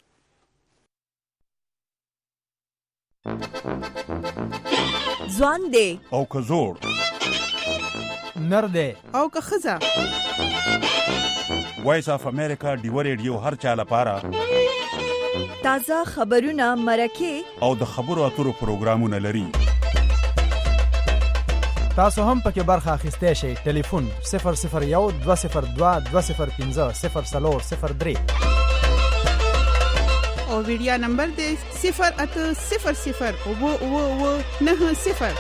ځوان دی او که زوړ نر دی او که ښځه وایس اف امریکا ډیو ریډیو هر چا لپاره تازه خبرونه مرکه او د خبرو اترو پروګرامونه لري تاسو هم پکې برخه اخیستی شئ ټلیفون صفر صفر یو دوه صفر دوه دوه صفر پنځه صفر څلور صفر درې او ویډیا نمبر دی صفر اته صفر صفر اوه اوه اوه نه صفر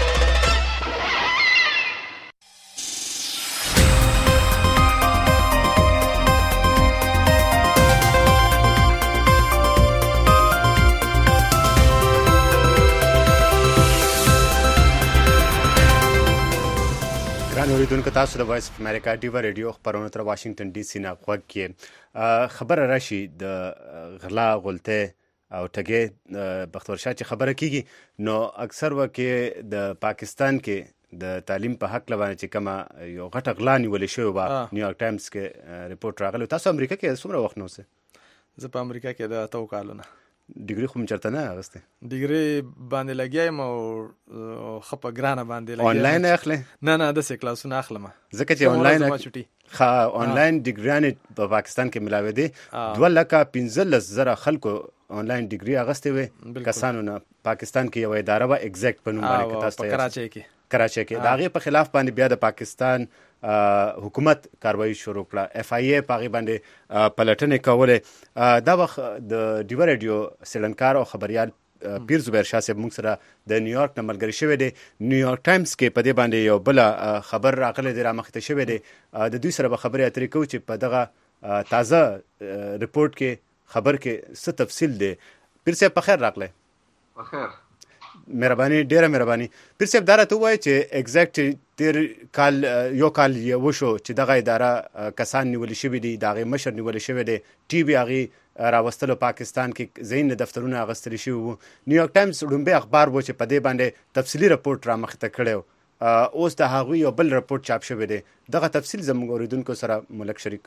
اوریدونکو تاسو د وایس اف امریکا ډیو ریډیو خبرونه تر واشنگټن ډي سي نه غوږ کې خبره راشي د غلا غلطه او ټګي بختور شاه چې خبره کیږي نو اکثر وکه د پاکستان کې د تعلیم په حق لوانه چې کما یو غټ غلا نیول شوی و نیویارک ټایمز کې ریپورت راغلی تاسو امریکا کې څومره وخت نو سه زه په امریکا کې د اتو کالونه ډیګری خو چرته نه اغسته ډیګری باندې لګیایم او خپه ګرانه باندې لګیایم آنلاین اخلي نه نه د سې کلاسونه اخلم ځکه چې آنلاین ښه آنلاین ډیګریانه په پاکستان کې ملاوي دي دوه لکه پنځلس زره خلکو آنلاین ډیګری اغسته وي کسانو نه پاکستان کې یو اداره و ایگزیکټ په نوم باندې تاسو په کراچۍ کې کراچۍ کې داغه په خلاف باندې بیا د پاکستان حکومت کاروایی شروع کړه اف آی ای په باندې پلټنې کوله دا وخت د ډیو ریډیو سیلنکار او خبريال پیر زبیر شاه صاحب موږ سره د نیویارک نه ملګری شوی دی نیویارک ټایمز کې په دې باندې یو بل خبر راغلی دی رامخته شوی دی د دوی سره به خبرې اترې کوو چې په دغه تازه ریپورت کې خبر کې څه تفصیل دی پیر صاحب په خیر راغلی په خیر مهرباني ډیره مهرباني پیر صاحب دا راته وایي چې ایگزیکټ تیر کال یو کال یو شو چې دغه اداره کسان نیول شوی دي دغه مشر نیول شوی دی ټي وی هغه راوستلو پاکستان کې زین دفترونه اغستل شوی وو نیویارک ټایمز لومبه اخبار و چې په دې باندې تفصیلی رپورت را مخته کړو اوس د هغه یو بل رپورت چاپ شوی دی دغه تفصیل زموږ اوریدونکو سره ملک شریک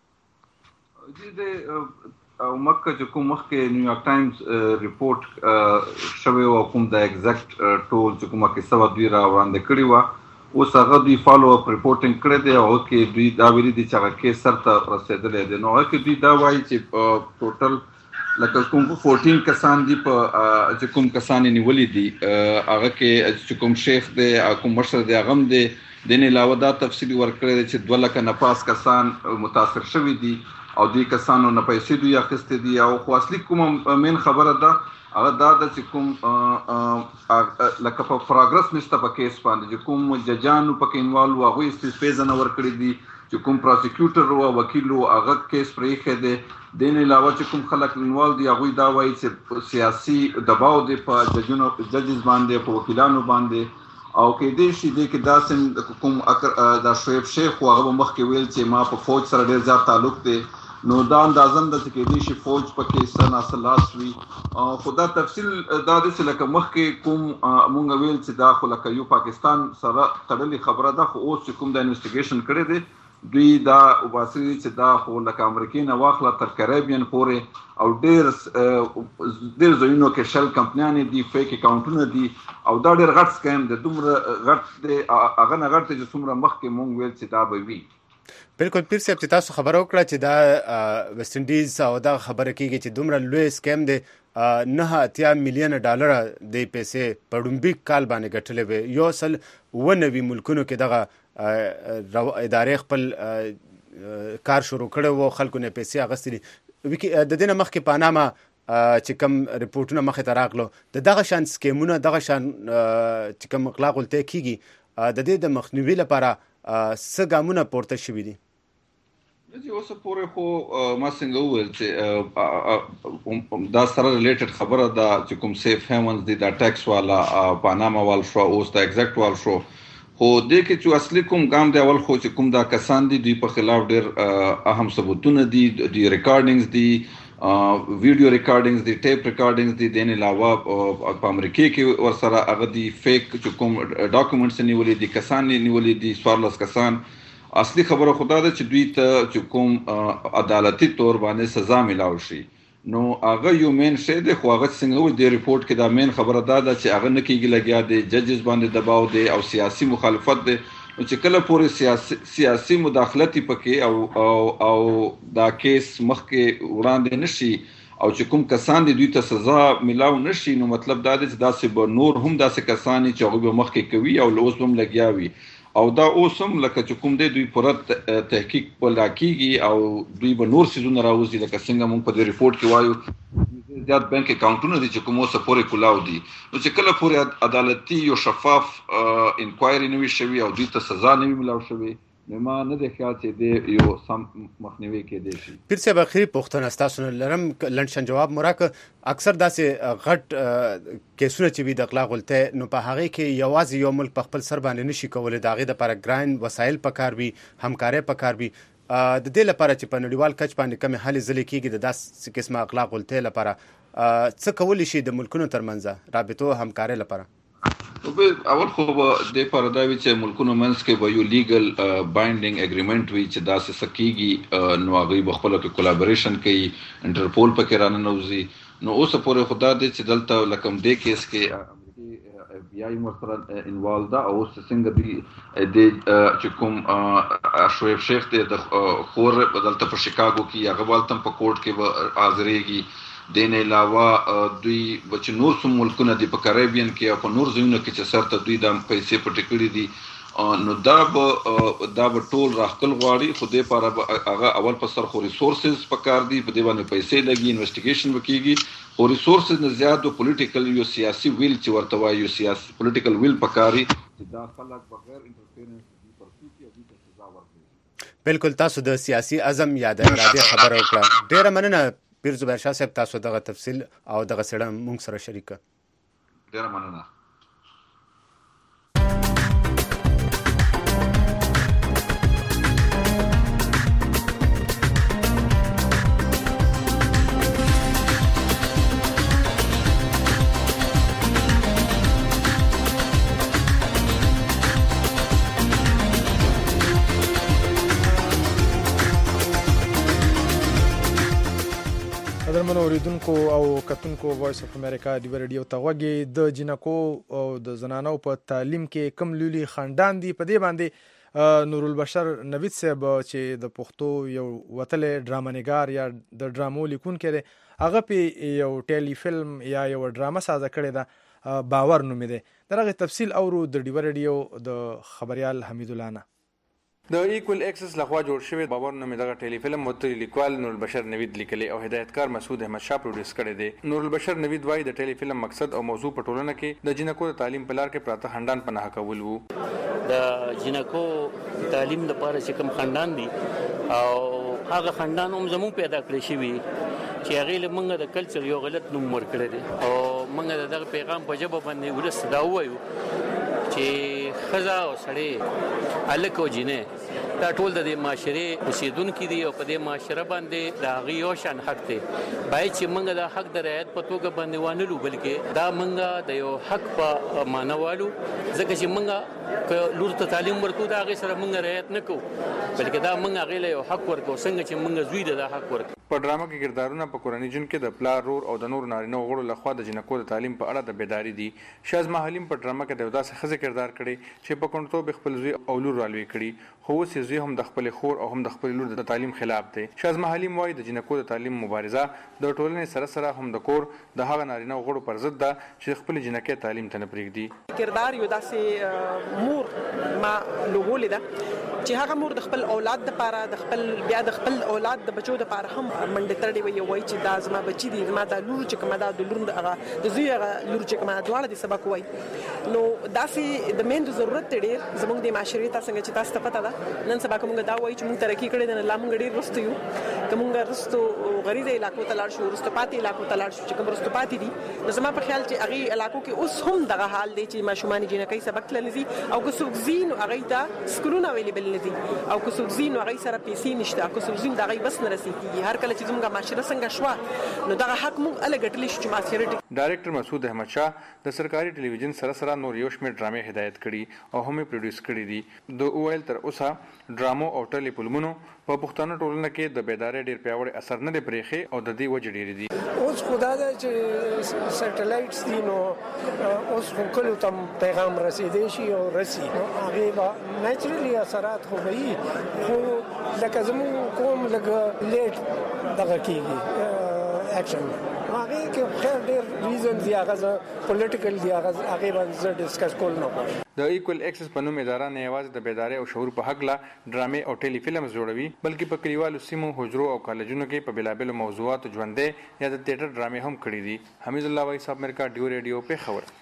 او مکه چې کوم مخکې نیویارک ټایمز ریپورت شوی او کوم د ایگزیکټ ټول چې کومه کې سوا دوی را وړاندې کړی و اوس هغه دوی فالو اپ ریپورټینګ کړی دی او کې دوی دا ویلي دي چې هغه کې سر ته رسېدلی دی نو هغه کې دوی دا وایي چې ټوټل لکه کوم چودہ کسان دي په چې کوم کسان نیولي دي هغه کې چې کوم شیخ دی کوم مشر دی هغه هم دی دین علاوه دا تفصیلی ورکړی دی چې دوه لکه نفاس کسان متاثر شوي دي او دوی کسانو نه پیسې دوی اخیستې دي او خو اصلي کومه مین خبره ده هغه دا ده چې کوم لکه په پروګرس نشته په کیس باندې چې کوم ججانو پکې انوالو هغوی استعفې ځنه ورکړي دي چې کوم پروسیکیوټر او وکیل هغه کیس پرېښی دی دین علاوه چې کوم خلک انوالو دي هغوی دا وایي چې سیاسي دباو دی په ججونو ججز باندې په وکیلانو باندې او کې دې شي دې کې داسې کوم دا شعیب شیخ هغه مخکې ویل چې ما په فوج سره ډېر زیات تعلق دی نو دا اندازن د چې کېدې شي فوج پکې سنا سلاس وي خدا تفصیل دا د لکه مخکې کوم مونږ ویل چې دا خو لکه یو پاکستان سره تړلې خبره ده خو اوس چې کوم د انویسټیګیشن کړی دی دوی دا وباسي چې دا خو لکه امریکای نه واخله تر کریبین پورې او ډېر ډېر ځایونو کې شل کمپنیانې دي فیک اکاونټونه دي او دا ډېر غټ سکیم دی دومره غټ دی هغه نه غټ دی چې څومره مخکې مونږ ویل چې دا به وي بالکل پیر صاحب چې تاسو خبره وکړه چې دا ویسټ انډیز او دا خبره کیږي چې دومره لوی سکیم دی نه اتیا میلیون ډالر د پیسې په ډومبي کال باندې ګټلې وي یو سل و نوي ملکونو کې دغه ادارې خپل کار شروع کړی و خلکو نه پیسې اخیستې د دې نه مخکې پاناما چې کوم ریپورټونه مخې ته راغلو د دغه شان سکیمونه دغه شان چې کوم اغلا غلطۍ کیږي د دې د مخنیوي لپاره څه ګامونه پورته شوي دي چې اوس پورې خو ما څنګه وویل چې دا سره ریلیټډ خبره ده چې کوم سیف هیونز دی دا ټیکس والا پاناما وال شو اوس دا ایگزیکټ وال شو خو دې کې چې اصلي کوم ګام دی اول خو چې کوم دا کسان دي دوی په خلاف ډېر اهم ثبوتونه دي دی ریکارډینګز دي ویډیو ریکارډینګز دي ټیپ ریکارډینګز دي د نه علاوه په امریکا کې ورسره هغه دي فیک چې کوم ډاکومنټس نیولې دي کسان نیولې دي سوارلس کسان اصلي خبره خدا ده چې دوی ته چې کوم عدالتي تور باندې سزا ملاو شي نو هغه یو مین شی دی خو هغه څنګه وي د ریپورت کې دا مین خبره ده چې هغه نه کېږي لګیا دی ججز باندې دباو دی او سیاسي مخالفت دی نو چې کله پورې سیاسي سیاسي مداخلت پکې او او او دا کیس مخکې وړاندې نشي او چې کوم کسان دي دوی ته سزا ملاو نشي نو مطلب دا دی چې داسې به نور هم داسې کسان چې هغوی به مخکې کوي او اوس هم لګیا وي او دا اوس هم لکه چې کوم دی دوی پوره تحقیق ولا کیږي او دوی به نور سیزونه راوځي لکه څنګه موږ په دې ریپورت کې وایو زیات بانک اکاونټونه دي چې کوم اوس پورې کولاو دي نو چې کله پورې عدالتي یو شفاف انکوایري نه وي شوی او دوی ته سزا نه وي ملاو شوی نو ما نه د خیال چې د یو سم مخنیوي کې دی شي پیر صاحب اخري پوښتنه تاسو لرم لنډشن جواب مراک اکثر داسې غټ کیسونه چې وي د اغلا غلطۍ نو په هغه کې یوازې یو ملک په خپل سر باندې نشي کولای د هغې دپاره ګران وسایل پکار وي همکارۍ پکار وي د دې لپاره چې په نړیوال کچ باندې کمې هلې ځلې کېږي د داسې قسمه اغلا غلطۍ لپاره څه کولی شي د ملکونو ترمنځ رابطو همکارۍ لپاره اول خو د لپاره دا وي چې ملکونو منځ کې به یو لیګل بایندینګ اګریمنټ وي چې داسې څه کېږي نو هغوی به خپله کې کولابریشن کوي انټرپول پکې راننوځي نو اوسه پورې خو دا دی چې دلته لکه دې کیس کې اف بی آی ورسره انوالو ده او اوس څنګه دی د چې کوم شعیب شیخ دی د خور دلته په شیکاګو کې هغه والته په کورټ کې به حاضرېږي دین علاوه دوی بچ نور سم ملکونه دی په کریبین کې او په نور ځایونو کې چې سرته دوی د پیسې پټې کړې دي نو دا به دا به ټول راخکل غواړي خو دې لپاره هغه اول په سر خو ریسورسز پکار دي په دې باندې پیسې لګي انویسټیګیشن وکړي او ریسورسز نه زیات او پولیټیکل یو سیاسي ویل چې ورته وایي یو سیاسي پولیټیکل ویل پکاري چې دا خلک بغیر انټرفیرنس دي پرسو کې او دې ته سزا ورکړي بالکل تاسو د سیاسي عزم یا د ارادې خبره وکړه ډیره مننه پیر زبیر شاه صاحب تاسو دغه تفصیل او دغه سره موږ سره شریک کړه ډیره مننه قدرمنو اوریدونکو او کتونکو وایس اف امریکا دی ریډیو ته غوږی د جنکو او د زنانو په تعلیم کې کم لولي خاندان دي په دې باندې نور البشر نوید صاحب چې د پښتو یو وتلې ډرامانګار یا د ډرامو لیکونکی دی هغه په یو ټیلی فلم یا یو ډرامه سازه کړې ده باور نومې دی د هغې تفصیل اورو د ډیوه ریډیو د خبریال حمید الله نه د ایکول اکسس لخوا جوړ شوی باور نومې دغه ټیلی فلم متل لیکوال نور البشر نوید لیکلی او هدایتکار مسعود احمد شاه پروډوس کړی دی نور البشر نوید وایي د ټیلی فلم مقصد او موضوع په ټولنه کې د جنکو د تعلیم په لار کې پراته خاندان پناه کول وو د جنکو تعلیم لپاره چې کوم خاندان دي او هغه خاندان هم زموږ پیدا کړی شوي چې هغې له موږ د کلچر یو غلط نوم ورکړی دی او موږ د دغه پیغام په ژبه باندې ولس دا ووایو چې ښځه او سړی هلک او جینۍ دا ټول د معاشرې اوسیدونکو دي او په دې معاشره باندې د هغې یو شان حق دی. باید چې موږ د حق د رعایت په توګه باندې وانلو، بلکې دا موږ د یو حق په معنا والو، ځکه چې موږ که لور ته تعلیم ورکو د هغې سره موږ رعایت نه کوو، بلکې دا موږ هغې له یو حق ورکوو څنګه چې موږ زوی د دا حق ورکوو. په ډرامه کې کردارونه په کورنۍ ژوند کې د پلار، رور او د نورو نارینه غړو لخوا د جنکو د تعلیم په اړه د بیداري دي. شازما حلیم په ډرامه کې د یو داسې ښځې کردار کړی چې په کونډتوب خپل زوی او لور رالوی کړي، خو اوس یې زوی هم د خپلې خور او هم د خپلې لور د تعلیم خلاف دی. شازما حلیم وایي د جنکو د تعلیم مبارزه د ټولنې سره سره هم د کور د هغه نارینه غړو پر ضد ده چې خپلې جنکې تعلیم ته نه پرېږدي. کردار یو داسې مور ما لوګولې ده چې هغه مور د خپل اولاد لپاره د خپل بیا د خپل اولاد د بچو لپاره هم منډه تړلې وي، وایي چې دا زما بچي دي، زما دا لور چې کومه ده د لور هغه د زوی هغه لور چې کومه دواړه د سبق وایي. نو داسې د میندو ضرورت دی ډېر زموږ د معاشرې ته څنګه چې تاسو ته پته ده نن سبا که موږ دا وایو چې موږ ترقي کړې ده، لا موږ ډېر وروسته یو. که موږ وروستو غریزه علاقو ته لاړ شو، وروسته پاتې علاقو ته لاړ شو چې کوم وروسته پاتې دي، نو زما په خیال چې هغې علاقو کې اوس هم دغه حال دی چې ماشومان جنکۍ سبق تللی ځي، او که څوک ځي نو هغوی ته سکولونه اویلیبل نه دي، او که څوک ځي نو هغوی سره پیسې نشته، او که څوک ځي نو د هغوی بس نه رسېږي. هر کله چې زموږ معاشره څنګه شوه نو دغه حق موږ هله ګټلی شو چې معاشره. ډایرکټر مسعود احمد شاه د سرکاري ټلویزیون سره سره نور یو شمېر ډرامې هدایت کړي او هم یې پروډیوس کړي دي. د وویل تر اوسه ډرامو او ټلې فلمونو په پښتنو ټولنه کې د بیدارۍ ډېر پیاوړی اثر نه دی پرېښی او د دې وجې ډېرې دي. اوس خو دا ده چې سیټلایټس دي نو اوس خو کلو ته پیغام رسېدی شي او رسي، نو هغې به نیچرلي اثرات خو به وي، خو لکه زموږ قوم لږ لیټ دغه کېږي اکشن، هغې کې خیر ډېر ریزن دي، هغه زه پولیټیکل دي، هغه هغې باندې زه ډسکس کول نه غواړم. د ایکول اکسس په نوم اداره نه یوازې د بیدارۍ او شعور په هکله ډرامې او ټیلی فلمز جوړوي، بلکې په کلیوالو سیمو، حجرو او کالجونو کې په بېلابېلو موضوعاتو ژوندۍ یا د تیټر ډرامې هم کړي دي. حمید الله وایي، ساب امریکا ډیو ریډیو، پېښور.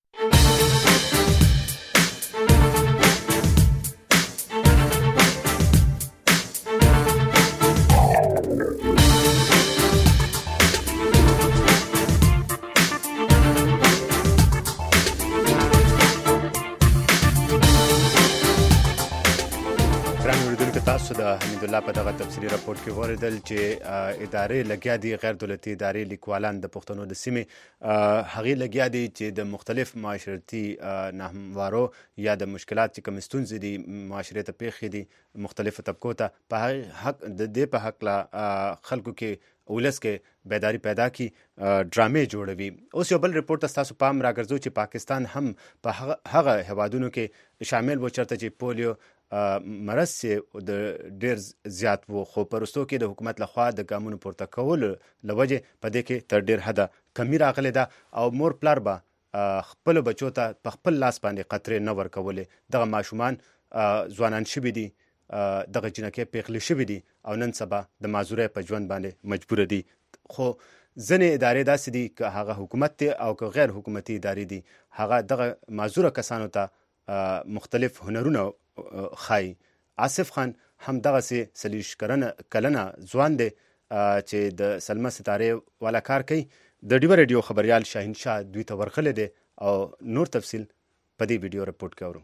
تاسو د حمید الله په دغه تفصیلي راپورټ کې واوریدل چې ادارې لګیا دي، غیر دولتي ادارې، لیکوالان د پښتنو د سیمې هغې لګیا دي چې د مختلف معاشرتي ناهموارو یا د مشکلات چې کوم ستونزې دي معاشرې ته پیښې دي مختلفو طبقو ته، په هغې حق د دې په هکله خلکو کې ولس کې بیداری پیدا کی ډرامې جوړوي. اوس یو بل رپورټ ته تاسو پام راګرځو چې پاکستان هم په هغه هیوادونو کې شامل و چېرته چې پولیو مرض چې د ډېر زیات و، خو په وروستو کې د حکومت لخوا د ګامونو پورته کولو له وجې په دې کې تر ډېر حده کمي راغلې ده او مور پلار به خپلو بچو ته په خپل لاس باندې قطرې نه ورکولې. دغه ماشومان ځوانان شوي دي، دغه جنکۍ پیغلې شوي دي او نن سبا د معذورۍ په ژوند باندې مجبوره دي. خو ځینې ادارې داسې دي که هغه حکومت دی او که غیر حکومتي ادارې دي، هغه دغه معذوره کسانو ته مختلف هنرونه خای. آصف خان هم دغسې څلوېښت کلنه ځوان دی چې د سلمه ستارې والا کار کوي. د ډیوه ریډیو خبریال شاهین شاه دوی ته ورغلی دی او نور تفصیل په دې ویډیو رپورټ کې اورو.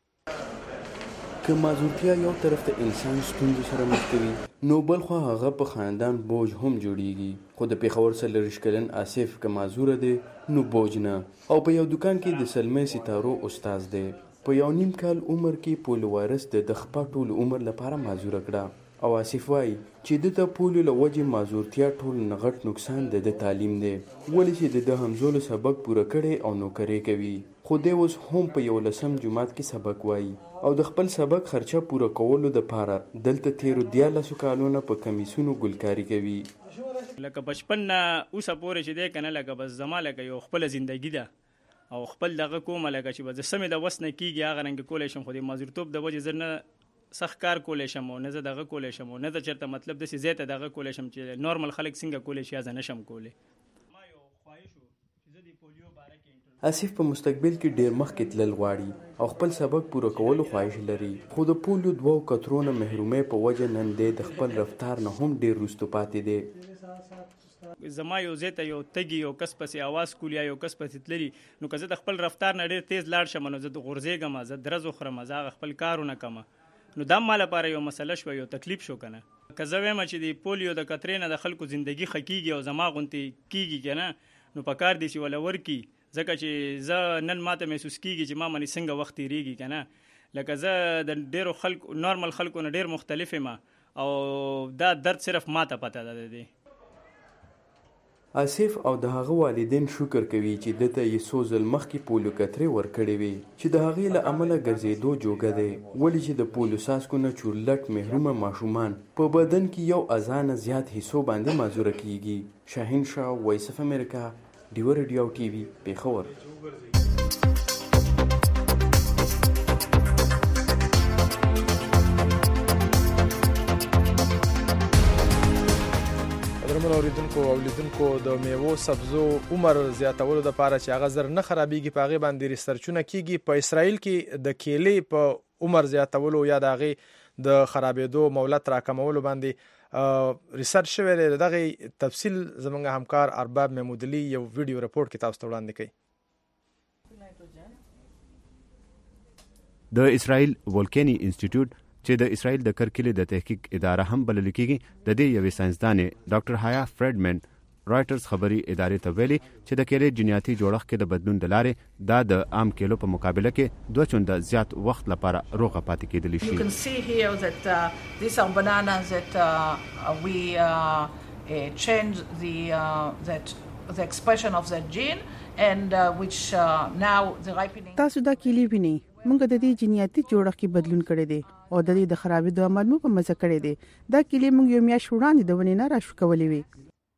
که معذورتیا یو طرف ته انسان ستونزو سره مخ کوي، نو بل خوا هغه په خاندان بوج هم جوړیږي. خو د پېښور څلوېښت کلن آصف که معذوره دی نو بوج نه، او په یو دکان کې د سلمې ستارو استاز دی. په یو نیم کال عمر کې پولیو وایرس د خپل ټول عمر لپاره معذوره کړه، او آصف وایي چې د ته پولیو له وجې معذورتیا ټول نه غټ نقصان د تعلیم دی، ولې چې د همزولو سبق پوره کړی او نوکري کوي. خو دی اوس هم په یو لسم جماعت کې سبق وایي او د خپل سبق خرچه پوره کولو دپاره دلته تیرو دیارلسو کالونه په کمیسونو ګلکاري کوي. لکه بچپن نه اوسه پورې چې دی که نه، لکه بس زما لکه یو خپله زندګي ده او خپل دغه کومه لکه چې به د سمې د وس نه کېږي هغه رنګې کولی شم، خو د معذورتوب د وجې زه نه سخت کار کولی شم او نه زه دغه کولی شم او نه زه چېرته مطلب داسې ځای ته دغه کولی شم چې نارمل خلک څنګه کولی شي زه نه شم کولی. آصف په مستقبل کې ډېر مخکې تلل غواړي او خپل سبق پوره کولو خواهش لري، خو د پولیو دوو قطرو نه محرومۍ په وجه نن دی د خپل رفتار نه هم ډېر وروستو پاتې دی. زما یو ځای ته یو تږي یو کس پسې اواز کول یا یو کس پسې تللي، نو که زه د خپل رفتار نه ډېر تیز لاړ شم نو زه د غورځېږم، زه درز وخورم، زه هغه خپل کار ونه کړم، نو دا مال لپاره یو مسله شو یو تکلیف شو کنه که زه وایم چې د پولیو د قطرې نه د خلکو ژوندګي ښه کیږي او زما غونتې کیږي کنه نو په کار دی چې ولا ورکی ځکه چې زه نن ماته محسوس کیږي چې ما منی څنګه وخت تیریږي کنه لکه زه د ډیرو خلکو نارمل خلکو نه ډیر مختلف یم او دا درد صرف ماته پته ده دی. آصف او د هغه والدین شکر کوي چې دته یې څو ځل مخکې پولیو قطرې ورکړې وي چې د هغې له امله ګرځېدو جوګه دی ولې چې د پولیو څاڅکو نه چورلټ محرومه ماشومان په بدن کې یو اعضا نه زیات حصو باندې معذوره کیږي. شاهین شاه، وایس اف امریکا، ډیوه ریډیو ټي وي، پېښور. اوریدونکو او لیدونکو د میوو سبزو عمر زیاتولو د پاره چې هغه زر نه خرابېږي په هغې باندې ریسرچونه کیږي. په اسرائیل کې د کیلې په عمر زیاتولو یا د هغې د خرابېدو مهلت راکمولو باندې ریسرچ شوی دی. دغې تفصیل زموږ همکار ارباب محمودعلي یو ویډیو رپورټ کې تاسو ته وړاندې کوي. د اسرائیل ولکاني انسټیټیوټ چې د اسرائیل د کرکلې د تحقیق اداره هم بلل کېږي د دې یوې ساينسدانې ډاکټر هایا فرډمن رایټرز خبري ادارې ته ویلي چې د کېلې جنیاتي جوړښت کې د بدلون د لارې دا د عام کېلو په مقابله کې دوه چنده زیات وخت لپاره روغه پاتې کېدلی شي. You can see here that uh, these are bananas that uh, we uh, uh, change the uh, that the expression of that gene and uh, which uh, now the ripening. تاسو دا کېلې وینئ موږ د دې جنیاتي جوړښت کې بدلون کړی دی او د دې د خرابېدو عمل مو په مزه کړی دی. دا کېلې موږ یو میاشت وړاندې د ونې نه راشو کولې وي.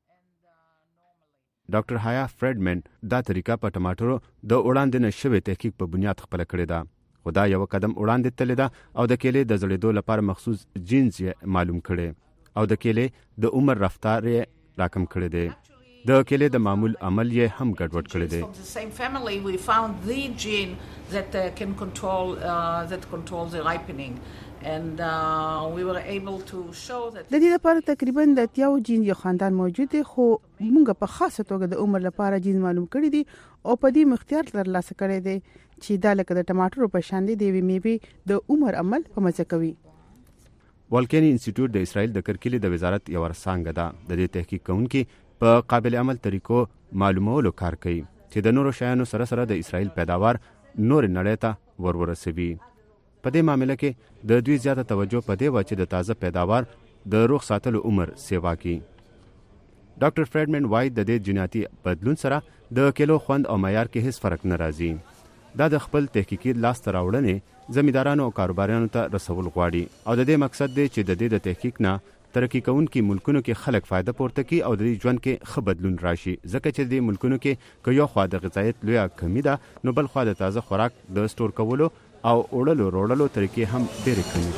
ډاکټر هایا فرډمن دا طریقه په ټماټرو د وړاندې نه شوی تحقیق په بنیاد خپل کړی ده. خو دا یو قدم وړاندې تللی ده او د کېلې د زړېدو لپاره مخصوص جینز یې معلوم کړي او د کېلې د عمر رفتار یې راکم کړی دی. د کېلې د معمول عمل یې هم ګډوډ کړی دی. From the same family we found the gene that uh, can control uh, that controls the ripening and uh, we were able to show that د دې لپاره تقریبا د اتیاو جین یو خاندان موجود دی خو موږ په خاصه توګه د عمر لپاره جین معلوم کړی دی او په دې مختیار ترلاسه کړی دی چې دا لکه د ټماټرو په شان دی د میوې د عمر عمل په مزه کوي. ولکاني انسټیټیوټ د اسرائیل د کرکلې د وزارت یو څانګه ده. د دې تحقیق کوونکي په قابل عمل طریقو معلومولو کار کوي چې د نورو شیانو سره سره د اسرائیل پیداوار نور نړۍ ته ورورسوي. په دې معاملې کې د دوی زیاته توجه په دې و چې د تازه پیداوار د روغ ساتلو عمر سیوا کی. ډاکټر فرډمن وايي د دې جنیاتي بدلون سره د کیلو خوند او معیار کې هیڅ فرق نه راځي. دا د خپل تحقیقي لاس ته راوړنې زمیندارانو او کاروبارانو ته رسول غواړي او د دې مقصد دی چې د دې د تحقیق نه ترقی کوونکي ملکونو کې خلک فائدہ پورته کړي او د دې ژوند کې ښه بدلون راشي ځکه چې د ملکونو کې که یو خوا د غذایت لویه کمی ده نو بل خوا د تازه خوراک د سټور کولو او وړلو وروړلو طریقې هم ډېرې کمې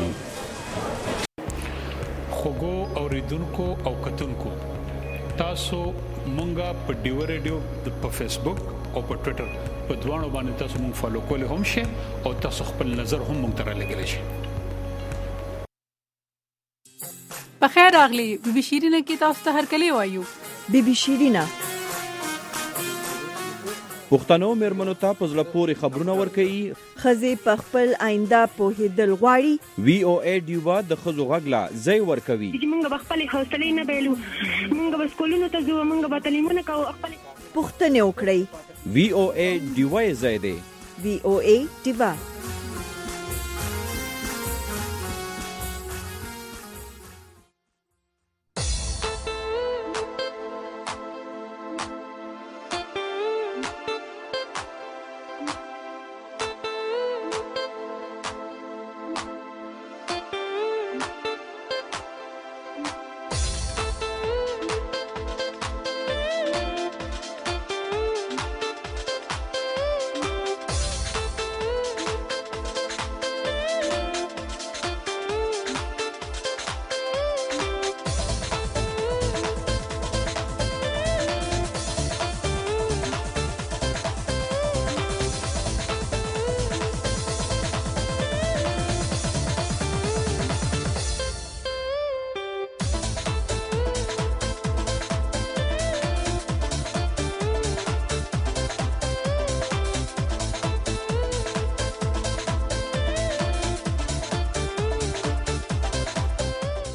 دي. خوګو اوریدونکو او کتونکو تاسو مونږه په ډیو ریډیو په فیسبوک او په ټوئیټر په دوانو باندې تاسو مونږ فالو کولی هم شئ او تاسو خپل نظر هم مونږ ته رالیږلی شئ. بخیر راغلی بی بی شیرینه کې تاسو ته هرکلی وایو. بی بی شیرینه پښتنو میرمنو ته په زړه پورې خبرونه ورکوي. ښځې په خپل آینده پوهېدل غواړي. وی او ای ډیوا د ښځو غږ لا ځای ورکوي. موږ به خپلې حوصلې نه بایلو موږ به سکولونو ته ځو موږ به تعلیمونه کوو خپل پوښتنې وکړئ. وی او ای ډیوا یې ځای دی. وی او ای ډیوا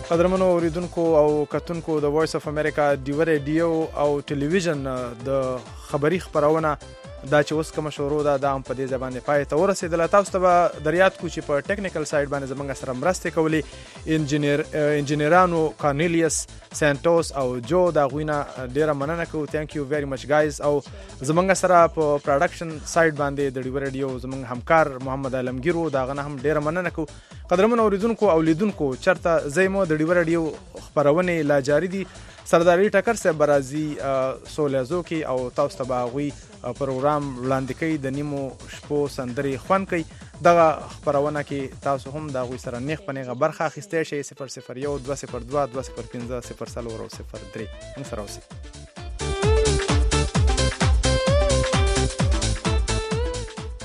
قدرمنو اوریدونکو او کتونکو د وایس اف امریکا ډیو ریډیو او ټلویزیون د خبری خبرونه دا چې اوس کوم شروع ده دا هم په دې ځبانې پای ته ورسېدله. تاسو ته به دریاد کو چې په ټیکنیکل سایډ باندې زمونږ سره مرستې کولې انجینیر انجینیرانو کارنیلیس سانټوس او جو دا غوینه ډیره مننه کوو. ثانک یو ویری مچ ګایز. او زمونږ سره په پروډکشن سایډ باندې د ډیو ریډیو زمونږ همکار محمد عالمگیر دا غنه هم ډیره مننه کوو. قدرمن اوریدونکو او لیدونکو چرته زیمو د ډیو ریډیو خبرونه لا جاری دي. سرداری ټکر سے برازي سولازو کې او تاسو ته باغوي پروګرام وړاندې کوي د نیمو شپو سندري خوان کوي. دغه خبرونه کې تاسو هم دا غوي سره نیخ پنیغه برخه اخیسته شي. صفر صفر یو دوه صفر دوه دوه صفر پنځه صفر څلور او صفر درې هم سره اوسئ.